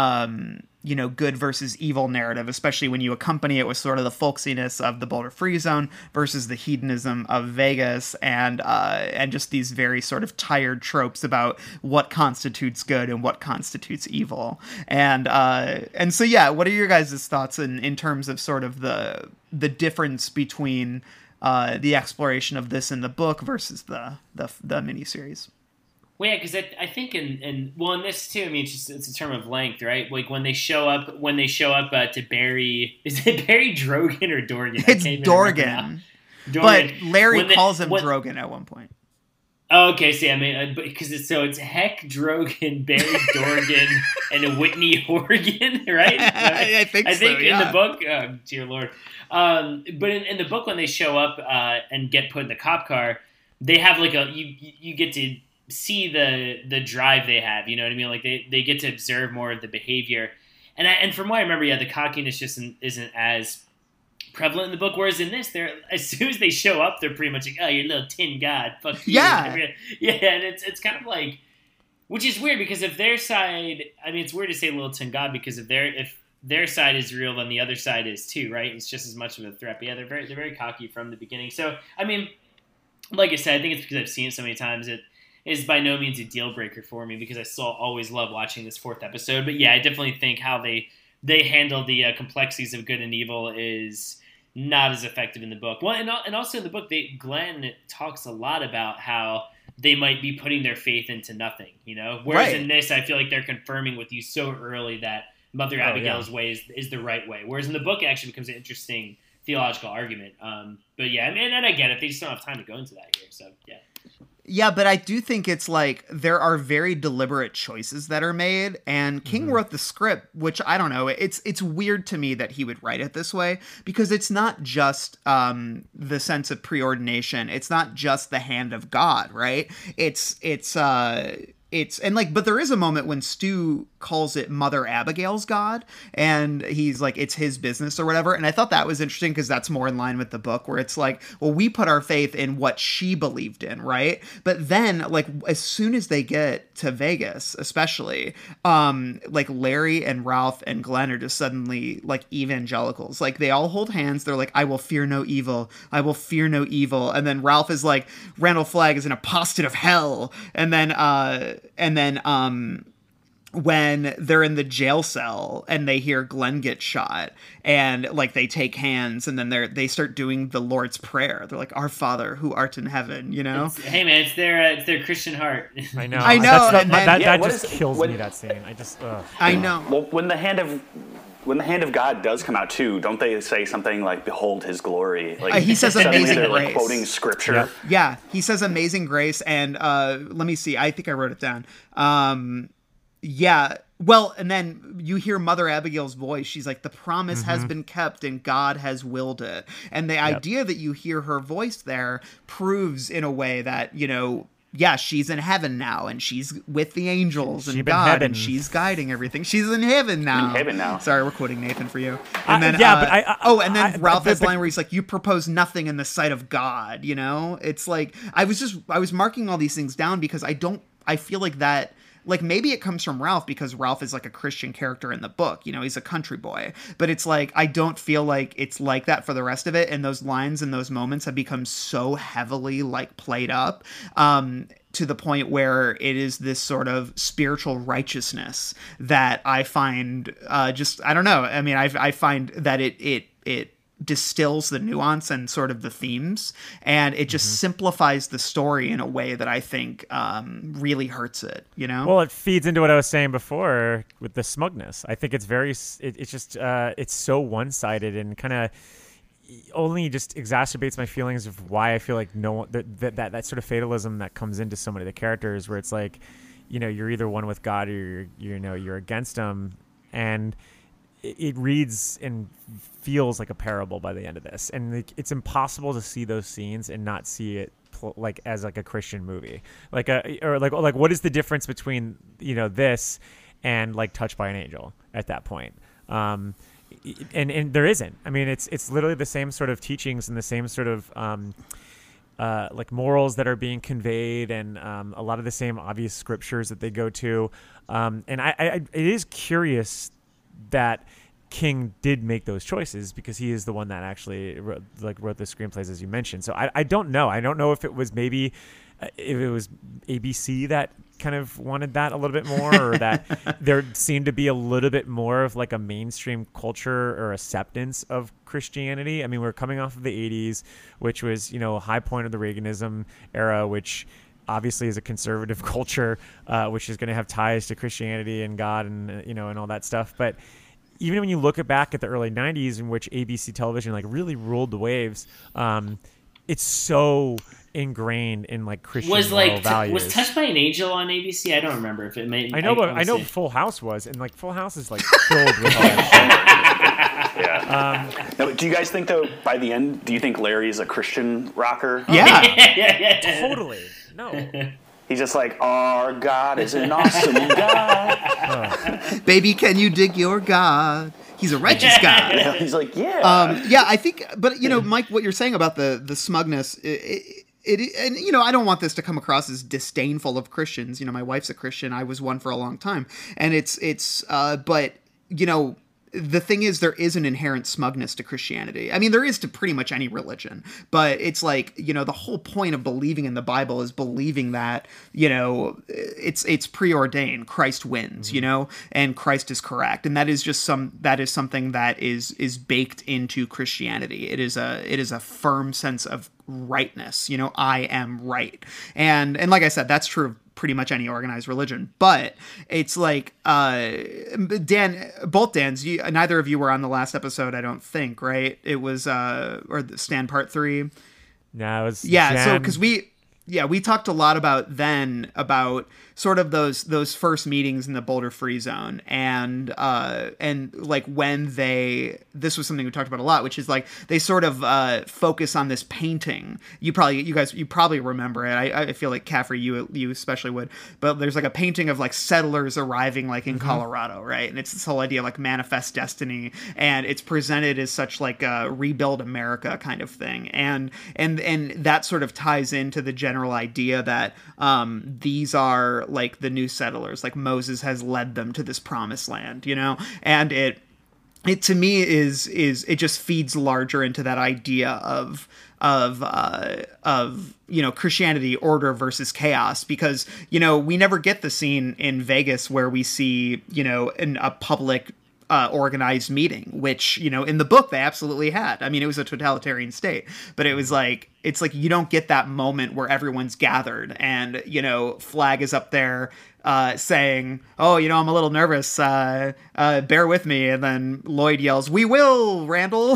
um you know, good versus evil narrative, especially when you accompany it with sort of the folksiness of the Boulder Free Zone versus the hedonism of Vegas, and uh, and just these very sort of tired tropes about what constitutes good and what constitutes evil. And uh, and so yeah, what are your guys' thoughts in, in terms of sort of the the difference between uh, the exploration of this in the book versus the the, the miniseries? Well, yeah, because I, I think in, in well in this too, I mean, it's just it's a term of length, right? Like when they show up, when they show up uh, to Barry, is it Barry Drogan or Dorgan? I It's can't even remember now. Dorgan, Dorgan. but Larry When they- calls him when- Drogan at one point. Oh, okay, see, I mean, uh, because it's so it's Heck Drogan, Barry Dorgan, and Whitney Horgan, right? I think I so, think in yeah. the book, oh, dear Lord. Um, but in, in the book, when they show up uh, and get put in the cop car, they have like a you you get to see the the drive they have. You know what I mean? Like they, they get to observe more of the behavior. And I, and from what I remember, yeah, the cockiness just isn't, isn't as prevalent in the book. Whereas in this, they're as soon as they show up, they're pretty much like, oh, you're a little tin god, fuck you. Yeah, yeah, and it's it's kind of like, which is weird because if their side, I mean, it's weird to say little tin god because if their if their side is real, then the other side is too, right? It's just as much of a threat. But yeah, they're very they're very cocky from the beginning. So I mean, like I said, I think it's because I've seen it so many times. It is by no means a deal breaker for me because I still always love watching this fourth episode. But yeah, I definitely think how they they handle the uh, complexities of good and evil is not as effective in the book. Well, and, and also in the book, they Glenn talks a lot about how they might be putting their faith into nothing, you know? Whereas right. in this, I feel like they're confirming with you so early that Mother Abigail's oh, yeah. way is, is the right way. Whereas in the book, it actually becomes an interesting theological argument. Um, but yeah, I mean, and I get it. They just don't have time to go into that here. So yeah. Yeah, but I do think it's like there are very deliberate choices that are made, and King mm-hmm. wrote the script, which I don't know. It's it's weird to me that he would write it this way because it's not just um, the sense of preordination. It's not just the hand of God, right? It's it's uh, it's and like, but there is a moment when Stu calls it Mother Abigail's God, and he's like, it's his business or whatever. And I thought that was interesting because that's more in line with the book, where it's like, well, we put our faith in what she believed in, right? But then, like, as soon as they get to Vegas, especially, um, like Larry and Ralph and Glenn are just suddenly like evangelicals. Like they all hold hands. They're like, I will fear no evil. I will fear no evil. And then Ralph is like, Randall Flagg is an apostate of hell. And then, uh, and then, um, when they're in the jail cell and they hear Glenn get shot and like they take hands and then they're they start doing the Lord's Prayer. They're like, Our Father who art in heaven, you know? It's, hey man, it's their uh, it's their Christian heart. I know. I know. That's not, and that then, that, yeah, that just is, kills when, me, that scene. I just ugh. I know. Well, when the hand of when the hand of God does come out too, don't they say something like "Behold His glory"? Like uh, he says, "Amazing they're, grace." Like, quoting scripture. Yeah. yeah, he says, "Amazing grace," and uh, let me see. I think I wrote it down. Um, yeah. Well, and then you hear Mother Abigail's voice. She's like, the promise mm-hmm. has been kept and God has willed it. And the yep. idea that you hear her voice there proves in a way that, you know, yeah, she's in heaven now and she's with the angels and God and she's guiding everything. She's in heaven now. In heaven now. Sorry, we're quoting Nathan for you. And then, uh, yeah, uh, but I, I, oh, and then I, Ralph I, has the, line where he's like, you propose nothing in the sight of God, you know? It's like, I was just, I was marking all these things down because I don't, I feel like that, like maybe it comes from Ralph because Ralph is like a Christian character in the book, you know, he's a country boy, but it's like, I don't feel like it's like that for the rest of it. And those lines and those moments have become so heavily like played up, um, to the point where it is this sort of spiritual righteousness that I find, uh, just, I don't know. I mean, I, I find that it, it, it, distills the nuance and sort of the themes, and it just mm-hmm. simplifies the story in a way that I think um, really hurts it, you know? Well, it feeds into what I was saying before with the smugness. I think it's very, it, it's just, uh, it's so one-sided and kind of only just exacerbates my feelings of why I feel like no that, that, that, that sort of fatalism that comes into so many of the characters where it's like, you know, you're either one with God or you're, you know, you're against him. And it reads and feels like a parable by the end of this, and it's impossible to see those scenes and not see it pl- like as like a Christian movie, like a or like like what is the difference between, you know, this and like Touched by an Angel at that point? Um, and and there isn't. I mean, it's it's literally the same sort of teachings and the same sort of um, uh, like morals that are being conveyed, and um, a lot of the same obvious scriptures that they go to. Um, and I, I it is curious that King did make those choices because he is the one that actually wrote, like wrote the screenplays, as you mentioned. So I, I don't know. I don't know if it was maybe uh, if it was A B C that kind of wanted that a little bit more, or that there seemed to be a little bit more of like a mainstream culture or acceptance of Christianity. I mean, we're coming off of the eighties, which was, you know, a high point of the Reaganism era, which obviously is a conservative culture, uh, which is going to have ties to Christianity and God and, you know, and all that stuff. But even when you look at back at the early nineties, in which A B C television like really ruled the waves, um, it's so ingrained in like Christian was like t- values. Was Touched by an Angel on A B C? I don't remember if it made. I know, I, but I know Full House was, and like Full House is like filled with all that shit. Yeah. Um, No, do you guys think though? By the end, do you think Larry is a Christian rocker? Yeah. totally. No. He's just like, our God is an awesome God. Baby, can you dig your God? He's a righteous God. Yeah, he's like, yeah. Um, yeah, I think, but you know, Mike, what you're saying about the the smugness, it, it, it, and you know, I don't want this to come across as disdainful of Christians. You know, my wife's a Christian. I was one for a long time, and it's it's, uh, but you know. The thing is, there is an inherent smugness to Christianity. I mean, there is to pretty much any religion, but it's like, you know, the whole point of believing in the Bible is believing that, you know, it's it's preordained. Christ wins, mm-hmm. you know, and Christ is correct, and that is just some that is something that is is baked into Christianity. It is a it is a firm sense of rightness. You know, I am right, and and like I said, that's true of pretty much any organized religion. But it's like, uh, Dan, both Dans, you, neither of you were on the last episode, I don't think, right? It was, uh, or the Stand Part Three. No, it was yeah. Jan. So because we, yeah, we talked a lot about then about sort of those those first meetings in the Boulder Free Zone, and uh, and like when they, this was something we talked about a lot, which is like they sort of uh, focus on this painting. You probably, you guys, you probably remember it. I, I feel like Caffrey, you you especially would. But there's like a painting of like settlers arriving like in mm-hmm. Colorado, right? And it's this whole idea of like manifest destiny, and it's presented as such like a rebuild America kind of thing, and and and that sort of ties into the general idea that um, these are like the new settlers, like Moses has led them to this promised land, you know, and it, it to me is, is it just feeds larger into that idea of, of, uh, of, you know, Christianity, order versus chaos, because, you know, we never get the scene in Vegas where we see, you know, in a public Uh, organized meeting, which, you know, in the book they absolutely had. I mean, it was a totalitarian state, but it was like, it's like you don't get that moment where everyone's gathered and, you know, Flag is up there uh, saying, oh, you know, I'm a little nervous, uh, uh, bear with me. And then Lloyd yells, we will, Randall.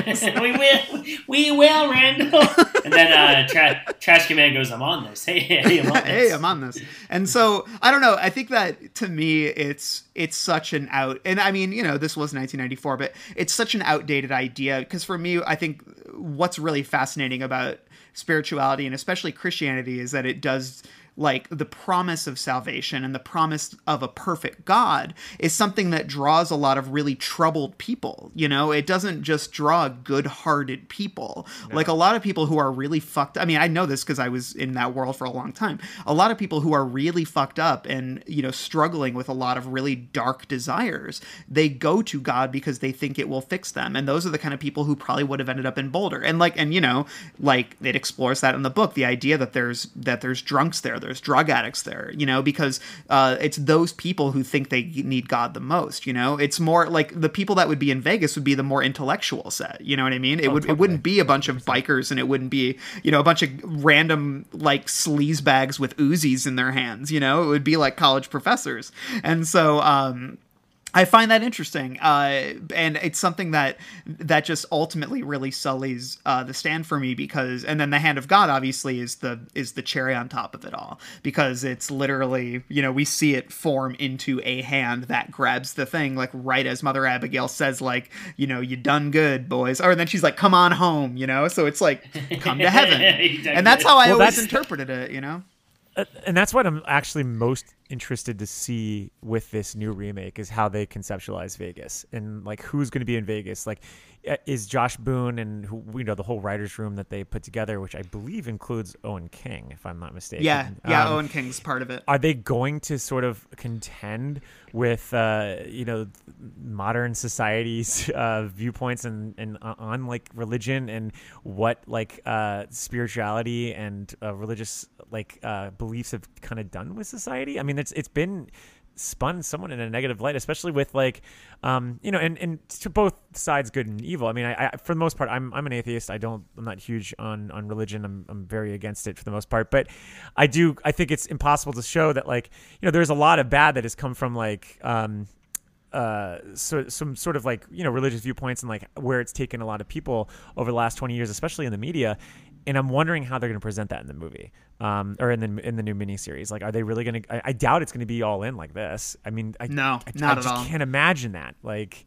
we will, we will, Randall. And then uh, tra- Trash Can Man goes, I'm on this. Hey, hey, I'm on this. hey, I'm on this. And so, I don't know, I think that to me, it's, it's such an out, and I mean, you know, this was nineteen ninety-four, but it's such an outdated idea, because for me, I think what's really fascinating about spirituality and especially Christianity is that it does, like, the promise of salvation and the promise of a perfect God is something that draws a lot of really troubled people. You know, it doesn't just draw good-hearted people. No. Like a lot of people who are really fucked. I mean, I know this because I was in that world for a long time. A lot of people who are really fucked up and, you know, struggling with a lot of really dark desires, they go to God because they think it will fix them. And those are the kind of people who probably would have ended up in Boulder. And like, and you know, like it explores that in the book, the idea that there's, that there's drunks there. There's drug addicts there, you know, because uh, it's those people who think they need God the most, you know. It's more like the people that would be in Vegas would be the more intellectual set, you know what I mean? It oh, would totally. It wouldn't be a bunch of bikers, and it wouldn't be, you know, a bunch of random like sleaze bags with Uzis in their hands, you know. It would be like college professors. And so um I find that interesting, uh, and it's something that that just ultimately really sullies uh, the Stand for me, because, and then the Hand of God obviously is the is the cherry on top of it all, because it's literally, you know, we see it form into a hand that grabs the thing, like right as Mother Abigail says, like, you know, you done good, boys, or then she's like, come on home, you know, so it's like, come to heaven, and that's how I well, always interpreted it, you know. And that's what I'm actually most interested to see with this new remake, is how they conceptualize Vegas and like who's going to be in Vegas. Like, is Josh Boone and who, you know, the whole writers' room that they put together, which I believe includes Owen King, if I'm not mistaken. Yeah, yeah, um, Owen King's part of it. Are they going to sort of contend with uh, you know, modern society's uh, viewpoints and and uh, on like religion and what like uh, spirituality and uh, religious like uh, beliefs have kind of done with society? I mean, it's it's been spun somewhat in a negative light, especially with like, um, you know, and, and to both sides, good and evil. I mean, I, I for the most part, I'm I'm an atheist. I don't, I'm not huge on, on religion. I'm I'm very against it for the most part. But I do, I think it's impossible to show that, like, you know, there's a lot of bad that has come from like, um, uh, so some sort of like, you know, religious viewpoints and like where it's taken a lot of people over the last twenty years, especially in the media. And I'm wondering how they're going to present that in the movie, um, or in the in the new miniseries. Like, are they really going to? I, I doubt it's going to be all in like this. I mean, I, no, I, not I at just all. can't imagine that. Like,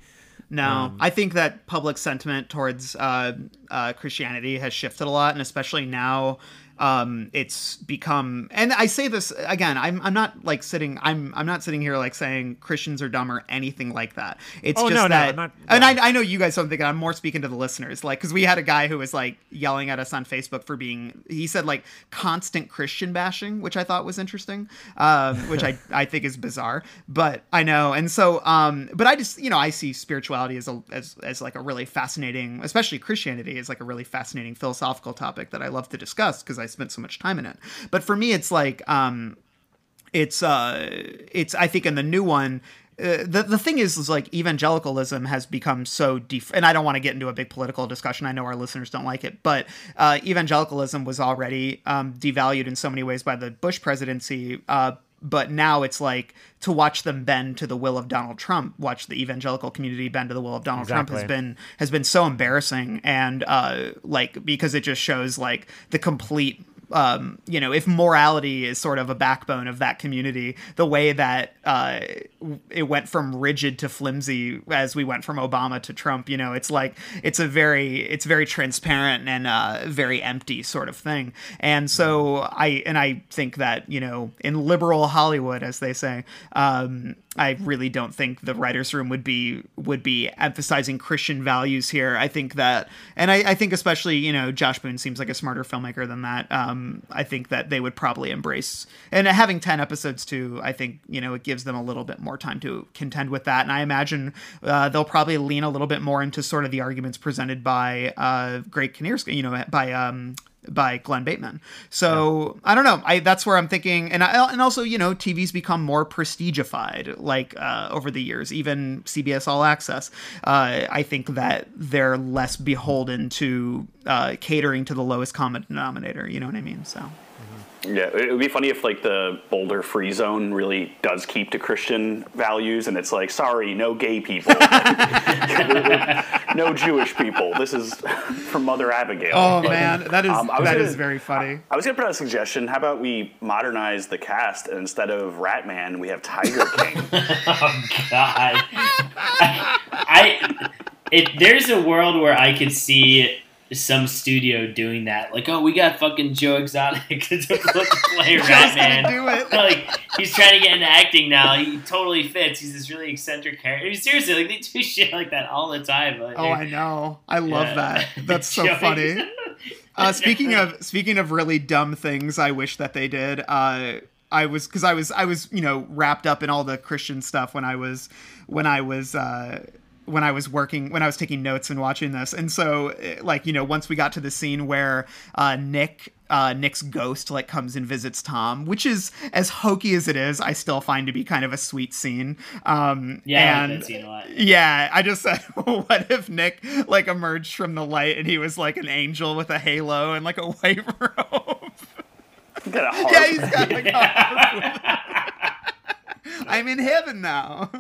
No, Um, I think that public sentiment towards uh, uh, Christianity has shifted a lot, and especially now. Um, it's become, and I say this again, I'm, I'm not like sitting, I'm, I'm not sitting here like saying Christians are dumb or anything like that. It's Oh, just no, no, that, I'm not- and yeah. I, I know you guys don't think, I'm more speaking to the listeners, like, cause we had a guy who was like yelling at us on Facebook for being, he said like constant Christian bashing, which I thought was interesting, um, which I, I think is bizarre, but I know. And so, um, but I just, you know, I see spirituality as a, as, as like a really fascinating, especially Christianity is like a really fascinating philosophical topic that I love to discuss because I spent so much time in it. But for me, it's like, um, it's, uh, it's, I think in the new one, uh, the the thing is, is like evangelicalism has become so def- and I don't want to get into a big political discussion. I know our listeners don't like it, but uh, evangelicalism was already um, devalued in so many ways by the Bush presidency. Uh, but now it's like to watch them bend to the will of Donald Trump, watch the evangelical community bend to the will of Donald Trump has Exactly. been has been so embarrassing. And uh, like, because it just shows like the complete um, you know, if morality is sort of a backbone of that community, the way that uh, it went from rigid to flimsy as we went from Obama to Trump, you know, it's like, it's a very, it's very transparent and uh, very empty sort of thing. And so I, and I think that, you know, in liberal Hollywood, as they say, um, I really don't think the writer's room would be would be emphasizing Christian values here. I think that, and I, I think especially, you know, Josh Boone seems like a smarter filmmaker than that. Um, I think that they would probably embrace, and having ten episodes too, I think, you know, it gives them a little bit more time to contend with that. And I imagine uh, they'll probably lean a little bit more into sort of the arguments presented by uh, Greg Kinnear's, you know, by um, by Glenn Bateman. So yeah. I don't know. I that's where I'm thinking, and I, and also, you know, T V's become more prestigified, like uh, over the years. Even C B S All Access. Uh, I think that they're less beholden to uh, catering to the lowest common denominator. You know what I mean? So. Yeah, it would be funny if like the Boulder Free Zone really does keep to Christian values, and it's like, sorry, no gay people, no Jewish people. This is from Mother Abigail. Oh but, man, that is um, that gonna, is very funny. I was gonna put out a suggestion. How about we modernize the cast, and instead of Ratman, we have Tiger King. Oh God, I, I it, there's a world where I could see some studio doing that, like, oh, we got fucking Joe Exotic to play Ratman. Do it. Like, he's trying to get into acting now. He totally fits. He's this really eccentric character. I mean, seriously, like, they do shit like that all the time. Like, Oh, I know. I love Yeah. that. That's so Joe funny. Exotic. Uh, speaking of speaking of really dumb things, I wish that they did. Uh, I was because I was I was you know wrapped up in all the Christian stuff when I was when I was. Uh, when I was working, when I was taking notes and watching this. And so, like, you know, once we got to the scene where uh, Nick, uh, Nick's ghost, like, comes and visits Tom, which is, as hokey as it is, I still find to be kind of a sweet scene. Um, Yeah, I and, like that scene a lot. Yeah, I just said, what if Nick, like, emerged from the light and he was, like, an angel with a halo and, like, a white robe? You got a harp. Yeah, he's got, like, a harp. I'm in heaven now.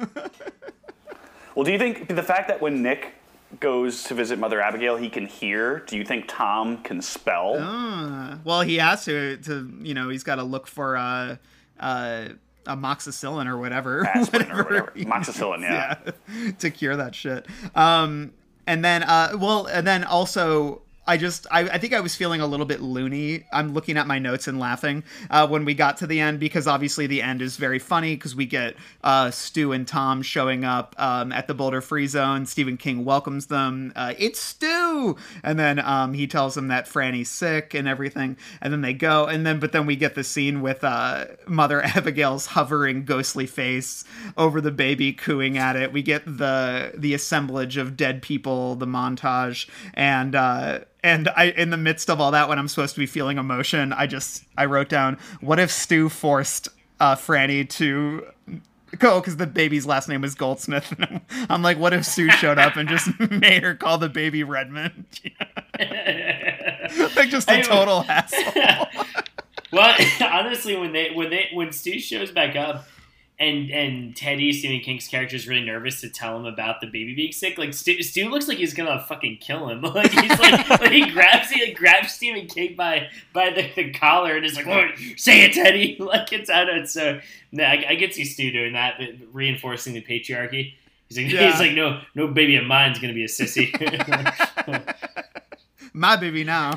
Well, do you think the fact that when Nick goes to visit Mother Abigail, he can hear, do you think Tom can spell? Uh, well, he has to, to you know, he's got to look for uh, uh, amoxicillin or whatever. Aspirin or whatever. he Amoxicillin, needs, yeah. yeah. To cure that shit. Um, and then, uh, well, and then also... I just, I, I think I was feeling a little bit loony. I'm looking at my notes and laughing uh, when we got to the end, because obviously the end is very funny because we get uh, Stu and Tom showing up um, at the Boulder Free Zone. Stephen King welcomes them. Uh, it's Stu! And then um, he tells them that Franny's sick and everything. And then they go. And then, but then we get the scene with uh, Mother Abigail's hovering ghostly face over the baby, cooing at it. We get the, the assemblage of dead people, the montage, and, uh, And I, in the midst of all that, when I'm supposed to be feeling emotion, I just, I wrote down, what if Stu forced uh, Franny to go, because the baby's last name was Goldsmith. And I'm, I'm like, what if Stu showed up and just made her call the baby Redmond? Like, just a total asshole. Well, honestly, when they when they when Stu shows back up, and and Teddy, Stephen King's character, is really nervous to tell him about the baby being sick. Like, Stu, Stu looks like he's gonna fucking kill him. Like, he's like, like he grabs he like, grabs Stephen King by by the, the collar and is like, oh, "Say it, Teddy!" Like, it's out of it. So, no, I, I could see Stu doing that, but reinforcing the patriarchy. He's like, Yeah. he's like, no, no baby of mine's gonna be a sissy. My baby now.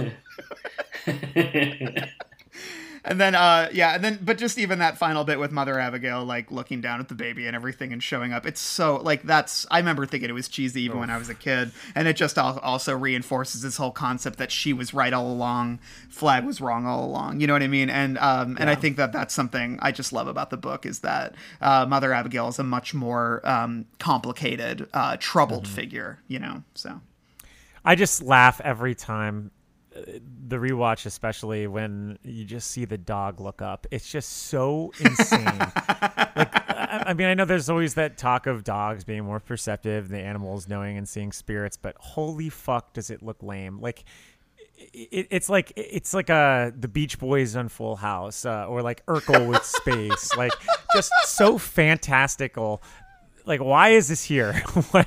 And then, uh, yeah, and then, but just even that final bit with Mother Abigail, like looking down at the baby and everything and showing up. It's so, like, that's, I remember thinking it was cheesy even when I was a kid. And it just al- also reinforces this whole concept that she was right all along, Flag was wrong all along. You know what I mean? And, um, and I think that that's something I just love about the book is that, uh, Mother Abigail is a much more, um, complicated, uh, troubled Mm-hmm. figure, you know, so. I just laugh every time, uh, the rewatch, especially when you just see the dog look up. It's just so insane. Like, I, I mean, I know there's always that talk of dogs being more perceptive, the animals knowing and seeing spirits, but holy fuck, does it look lame? Like, it, it's like it's like uh the Beach Boys on Full House, uh, or like Urkel with space, like just so fantastical. Like, why is this here?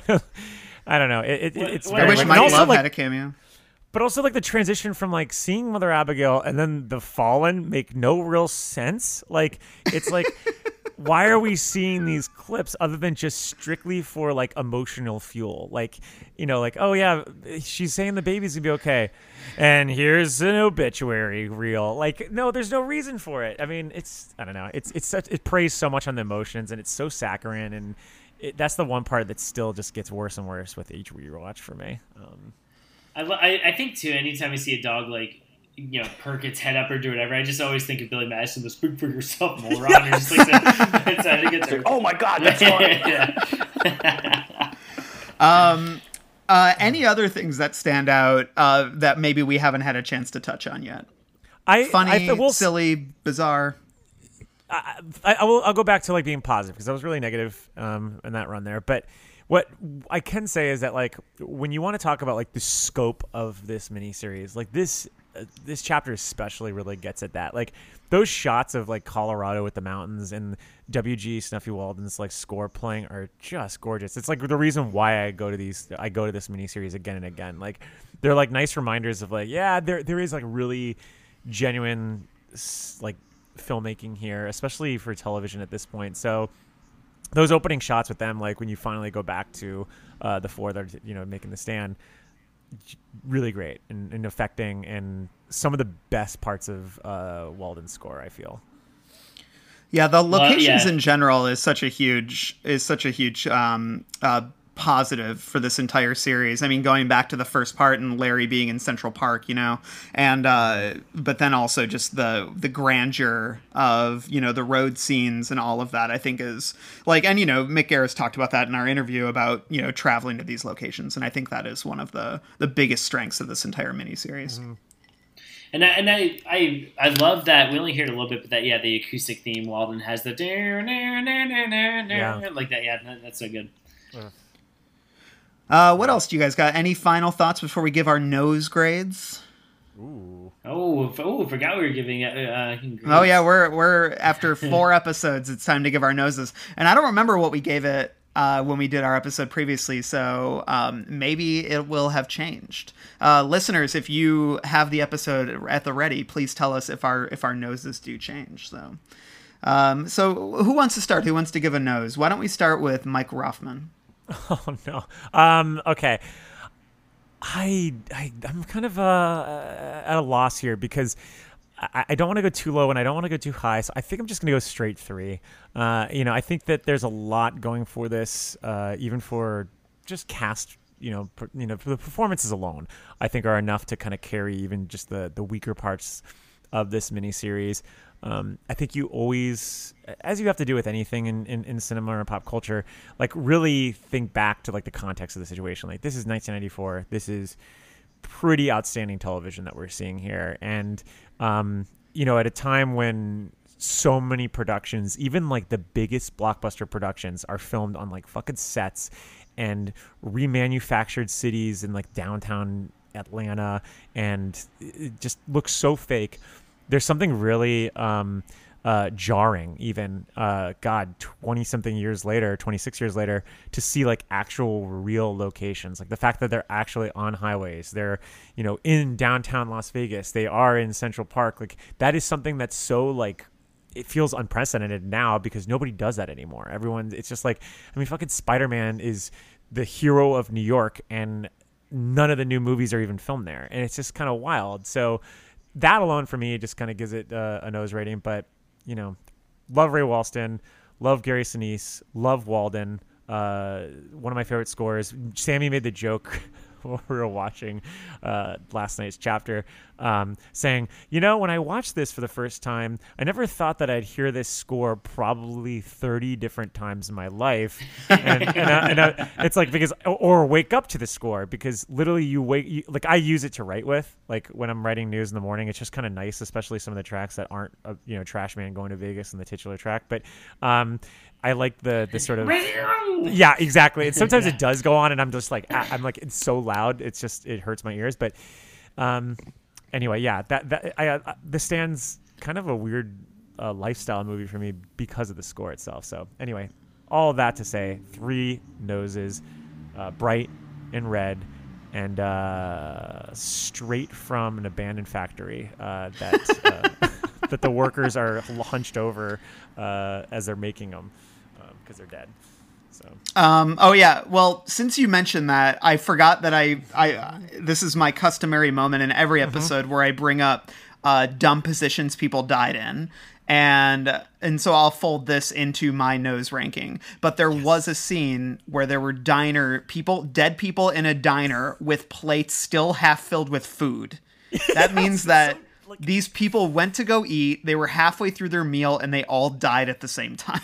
I don't know. It, it, it's What- I very wish weird. Mike And also, Love like, had a cameo. but also like the transition from like seeing Mother Abigail and then the Fallen make no real sense. Like, it's like, why are we seeing these clips other than just strictly for like emotional fuel? Like, you know, like, oh yeah, she's saying the baby's gonna be okay, and here's an obituary reel. Like, no, there's no reason for it. I mean, it's, I don't know. It's it's such, it preys so much on the emotions, and it's so saccharine, and it, that's the one part that still just gets worse and worse with each rewatch for me. Um, I, lo- I I think too. Anytime I see a dog like you know perk its head up or do whatever, I just always think of Billy Madison, the "Speak for yourself, moron." Or just like that. It's, I think it's Oh my God, that's fun. yeah. Um, uh, any other things that stand out uh, that maybe we haven't had a chance to touch on yet? I Funny, I, will, silly, bizarre. I, I will. I'll go back to like being positive because I was really negative um, in that run there. But what I can say is that like when you want to talk about like the scope of this miniseries, like this uh, this chapter especially really gets at that. Like those shots of like Colorado with the mountains and W G Snuffy Walden's like score playing are just gorgeous. It's like the reason why I go to these. I go to this miniseries again and again. Like they're like nice reminders of like yeah, there there is like really genuine like filmmaking here, especially for television at this point. So those opening shots with them, like when you finally go back to uh, the four that are, you know, making the stand, really great and, and affecting, and some of the best parts of uh, Walden's score, I feel. Yeah, the locations yeah. in general is such a huge is such a huge um, uh, positive for this entire series. I mean, going back to the first part and Larry being in Central Park, you know, and uh, but then also just the the grandeur of, you know, the road scenes and all of that, I think is like, and, you know, Mick Garris talked about that in our interview about, you know, traveling to these locations. And I think that is one of the, the biggest strengths of this entire miniseries. Mm-hmm. And I, and I, I I love that we only heard a little bit, but that yeah, the acoustic theme Walden has the Yeah. like that. Yeah, that, that's so good. Uh, what else do you guys got? Any final thoughts before we give our nose grades? Ooh. Oh, oh, forgot we were giving. Uh, uh, Oh yeah, we're we're after four episodes. It's time to give our noses, and I don't remember what we gave it uh, when we did our episode previously. So um, maybe it will have changed. Uh, listeners, if you have the episode at the ready, please tell us if our if our noses do change. So, um, so who wants to start? Who wants to give a nose? Why don't we start with Mike Rothman? Oh no. Um, okay. I, I I'm kind of uh, at a loss here because I, I don't want to go too low and I don't want to go too high. So I think I'm just going to go straight three. Uh, you know, I think that there's a lot going for this, uh, even for just cast. You know, per, you know, for the performances alone, I think are enough to kind of carry even just the the weaker parts of this miniseries. Um, I think you always, as you have to do with anything in, in, in cinema or pop culture, like really think back to like the context of the situation. Like this is nineteen ninety-four. This is pretty outstanding television that we're seeing here. And, um, you know, at a time when so many productions, even like the biggest blockbuster productions, are filmed on like fucking sets and remanufactured cities in like downtown Atlanta, and it just looks so fake. There's something really um, uh, jarring, even, uh, God, twenty-something years later, twenty-six years later, to see, like, actual real locations. Like, the fact that they're actually on highways. They're, you know, in downtown Las Vegas. They are in Central Park. Like, that is something that's so, like, it feels unprecedented now because nobody does that anymore. Everyone, it's just like, I mean, fucking Spider-Man is the hero of New York, and none of the new movies are even filmed there, and it's just kind of wild. So that alone for me just kind of gives it uh, a nose rating. But you know, love Ray Walston, love Gary Sinise, love Walden. Uh, one of my favorite scores. Sammy made the joke while we were watching uh, last night's chapter, um, saying, you know, when I watched this for the first time, I never thought that I'd hear this score probably thirty different times in my life. And, and, I, and I, it's like, because, or wake up to the score, because literally you wake, you, like I use it to write with, like when I'm writing news in the morning, it's just kind of nice, especially some of the tracks that aren't, uh, you know, Trash Man Going to Vegas and the titular track. But, um, I like the the sort of yeah, exactly. And sometimes it does go on, and I'm just like I'm like it's so loud, it's just it hurts my ears. But um, anyway, yeah, that that I, I The Stand's kind of a weird uh, lifestyle movie for me because of the score itself. So anyway, all of that to say, three noses, uh, bright and red, and uh, straight from an abandoned factory uh, that uh, that the workers are hunched over uh, as they're making them. Because they're dead. So. Um, oh yeah. Well, since you mentioned that, I forgot that I, I, uh, this is my customary moment in every episode mm-hmm. where I bring up, uh, dumb positions people died in. And, and so I'll fold this into my nose ranking, but there yes. was a scene where there were diner people, dead people in a diner with plates still half filled with food. That means that so, like, these people went to go eat. They were halfway through their meal and they all died at the same time.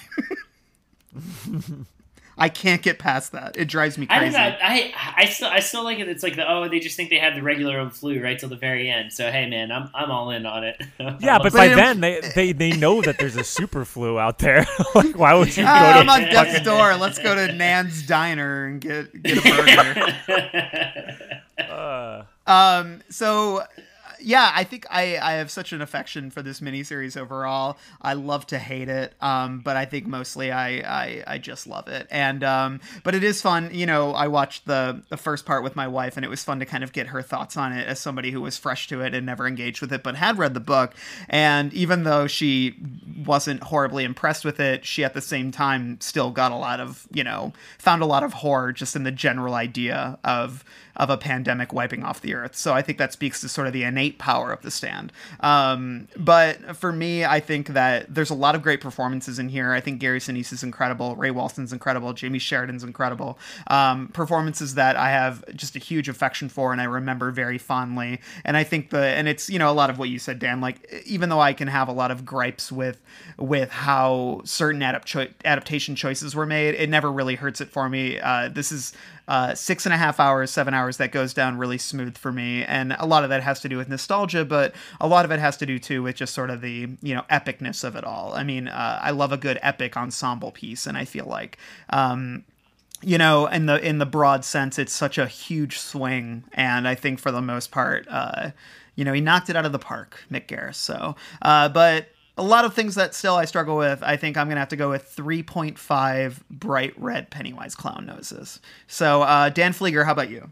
I can't get past that. It drives me crazy. I don't know. I I still I still like it. It's like the oh they just think they have the regular old flu right till the very end. So hey man, I'm I'm all in on it. Yeah, but by then they, they they know that there's a super flu out there. Like why would you go uh, to I'm on death's door. Let's go to Nan's Diner and get get a burger. uh. Um. So. Yeah, I think I, I have such an affection for this miniseries overall. I love to hate it, um, but I think mostly I, I, I just love it. And um, but it is fun. You know, I watched the, the first part with my wife, and it was fun to kind of get her thoughts on it as somebody who was fresh to it and never engaged with it, but had read the book. And even though she wasn't horribly impressed with it, she at the same time still got a lot of, you know, found a lot of horror just in the general idea of of a pandemic wiping off the earth. So I think that speaks to sort of the innate power of The Stand. Um, but for me, I think that there's a lot of great performances in here. I think Gary Sinise is incredible. Ray Walston's incredible. Jamie Sheridan's incredible. Um, performances that I have just a huge affection for and I remember very fondly. And I think the, and it's, you know, a lot of what you said, Dan, like, even though I can have a lot of gripes with, with how certain adapt- cho- adaptation choices were made, it never really hurts it for me. Uh, this is, Uh, six and a half hours, seven hours that goes down really smooth for me. And a lot of that has to do with nostalgia, but a lot of it has to do too with just sort of the, you know, epicness of it all. I mean, uh, I love a good epic ensemble piece. And I feel like, um, you know, in the, in the broad sense, it's such a huge swing. And I think for the most part, uh, you know, he knocked it out of the park, Mick Garris. So, uh, but a lot of things that still I struggle with. I think I'm going to have to go with three point five bright red Pennywise clown noses. So, uh, Dan Flieger, how about you?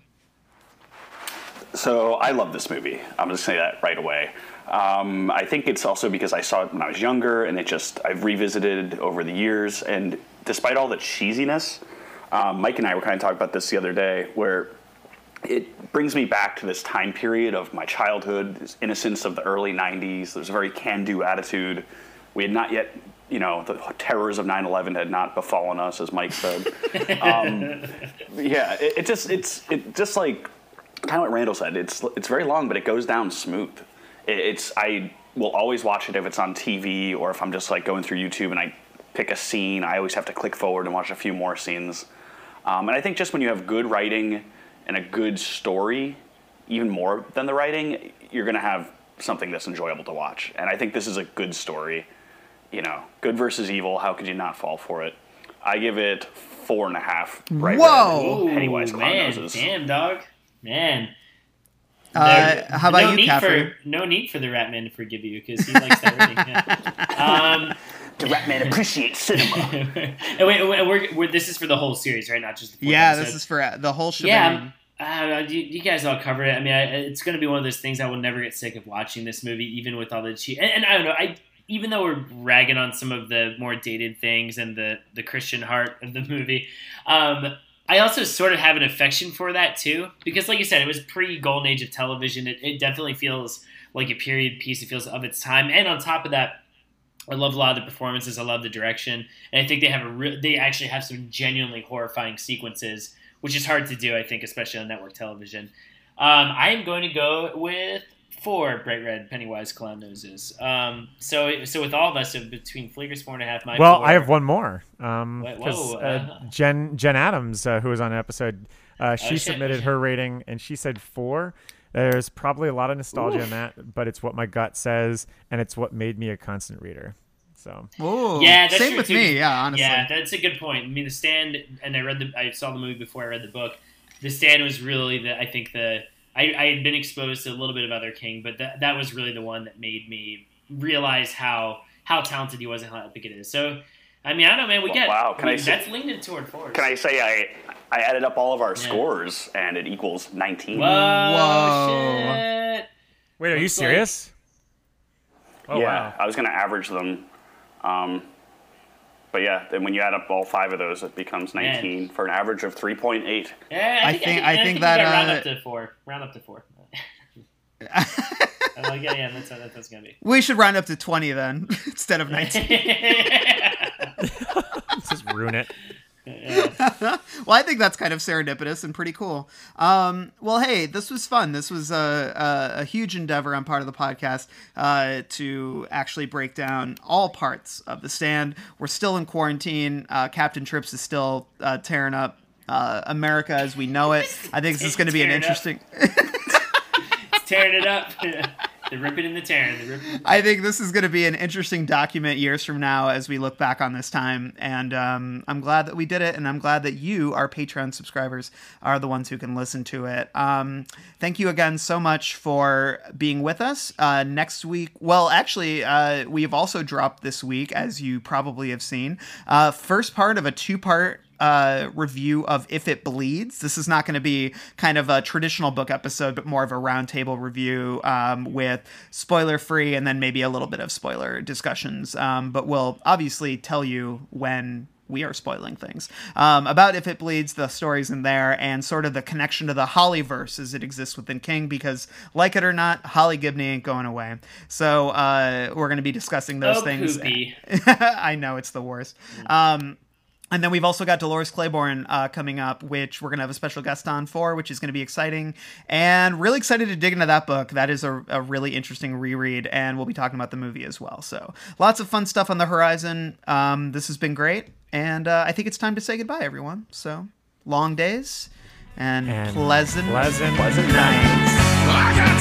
So I love this movie. I'm just going to say that right away. Um, I think it's also because I saw it when I was younger, and it just, I've revisited over the years. And despite all the cheesiness, um, Mike and I were kind of talking about this the other day, where it brings me back to this time period of my childhood, this innocence of the early nineties. There's a very can-do attitude. We had not yet, you know, the terrors of nine eleven had not befallen us, as Mike said. um, yeah, it, it just, it's it just like, kind of what Randall said, it's it's very long, but it goes down smooth. It, it's, I will always watch it if it's on T V or if I'm just like going through YouTube and I pick a scene, I always have to click forward and watch a few more scenes. Um, and I think just when you have good writing and a good story, even more than the writing, you're going to have something that's enjoyable to watch. And I think this is a good story. You know, good versus evil, how could you not fall for it? I give it four and a half bright Whoa! red Pennywise clown man, noses. Damn, dog. Man. Uh, how about no you, need Caffrey? for, No need for the Ratman to forgive you, because he likes that rating. Yeah. Um, the Ratman appreciates cinema. and wait, wait we're, we're, this is for the whole series, right? Not just the fourth Yeah, episode. This is for the whole shebang. Yeah, I don't know. You, you guys all covered it. I mean, I, it's going to be one of those things I will never get sick of watching this movie, even with all the cheat. And, and I don't know. I even though we're ragging on some of the more dated things and the, the Christian heart of the movie, um, I also sort of have an affection for that too, because like you said, it was pre-golden age of television. It, it definitely feels like a period piece. It feels of its time. And on top of that, I love a lot of the performances. I love the direction. And I think they have a re- they actually have some genuinely horrifying sequences, which is hard to do, I think, especially on network television. Um, I am going to go with four bright red Pennywise clown noses. Um, so, so with all of us, so between Fleeger's four and a half, my well, four, I have one more. Um, Wait, 'cause, whoa, uh, uh, Jen Jen Adams, uh, who was on an episode, uh, she Oh, shit, submitted oh, shit. her rating, and she said four. There's probably a lot of nostalgia Oof. in that, but it's what my gut says, and it's what made me a constant reader. So, Ooh, Yeah, that's same true, with too. me. Yeah, honestly. Yeah, that's a good point. I mean, The Stand, and I read the, I saw the movie before I read the book. The Stand was really the, I think the, I, I had been exposed to a little bit of other King, but that that was really the one that made me realize how how talented he was and how epic it is. So, I mean, I don't know, man. We Well, get wow, can I I mean, say- that's leaning toward fours. Can I say I I added up all of our Yeah. scores and it equals nineteen. Whoa, Whoa. shit! wait, are you Looks like- serious? Oh yeah, wow! I was going to average them. Um, but yeah, then when you add up all five of those, it becomes nineteen for an average of three point eight. Yeah, I I think think- I I think, think we that, gotta round uh, up to four. Round up to four. I'm like, yeah, yeah, that's how that's gonna be. We should round up to twenty then, instead of nineteen. Just ruin it. Well, I think that's kind of serendipitous and pretty cool. Um, well, hey, this was fun. This was a, a, a huge endeavor on part of the podcast uh, to actually break down all parts of The Stand. We're still in quarantine. Uh, Captain Trips is still uh, tearing up uh, America as we know it. I think this is going to be an Tearing up. interesting... It's tearing it up. The ripping and the tearing. The ripping. I think this is going to be an interesting document years from now as we look back on this time. And um, I'm glad that we did it. And I'm glad that you, our Patreon subscribers, are the ones who can listen to it. Um, thank you again so much for being with us. Uh, next week, well, actually, uh, we've also dropped this week, as you probably have seen, uh, first part of a two-part Uh, review of If It Bleeds. This is not going to be kind of a traditional book episode, but more of a roundtable review um, with spoiler free and then maybe a little bit of spoiler discussions. Um, but we'll obviously tell you when we are spoiling things um, about If It Bleeds, the stories in there, and sort of the connection to the Hollyverse as it exists within King, because like it or not, Holly Gibney ain't going away. So uh, we're going to be discussing those Oh, things. poopy. I know, it's the worst. Um, And then we've also got Dolores Claiborne uh, coming up, which we're going to have a special guest on for, which is going to be exciting. And really excited to dig into that book. That is a, a really interesting reread, and we'll be talking about the movie as well. So lots of fun stuff on the horizon. Um, this has been great, and uh, I think it's time to say goodbye, everyone. So long days and, And pleasant, pleasant pleasant nights. I got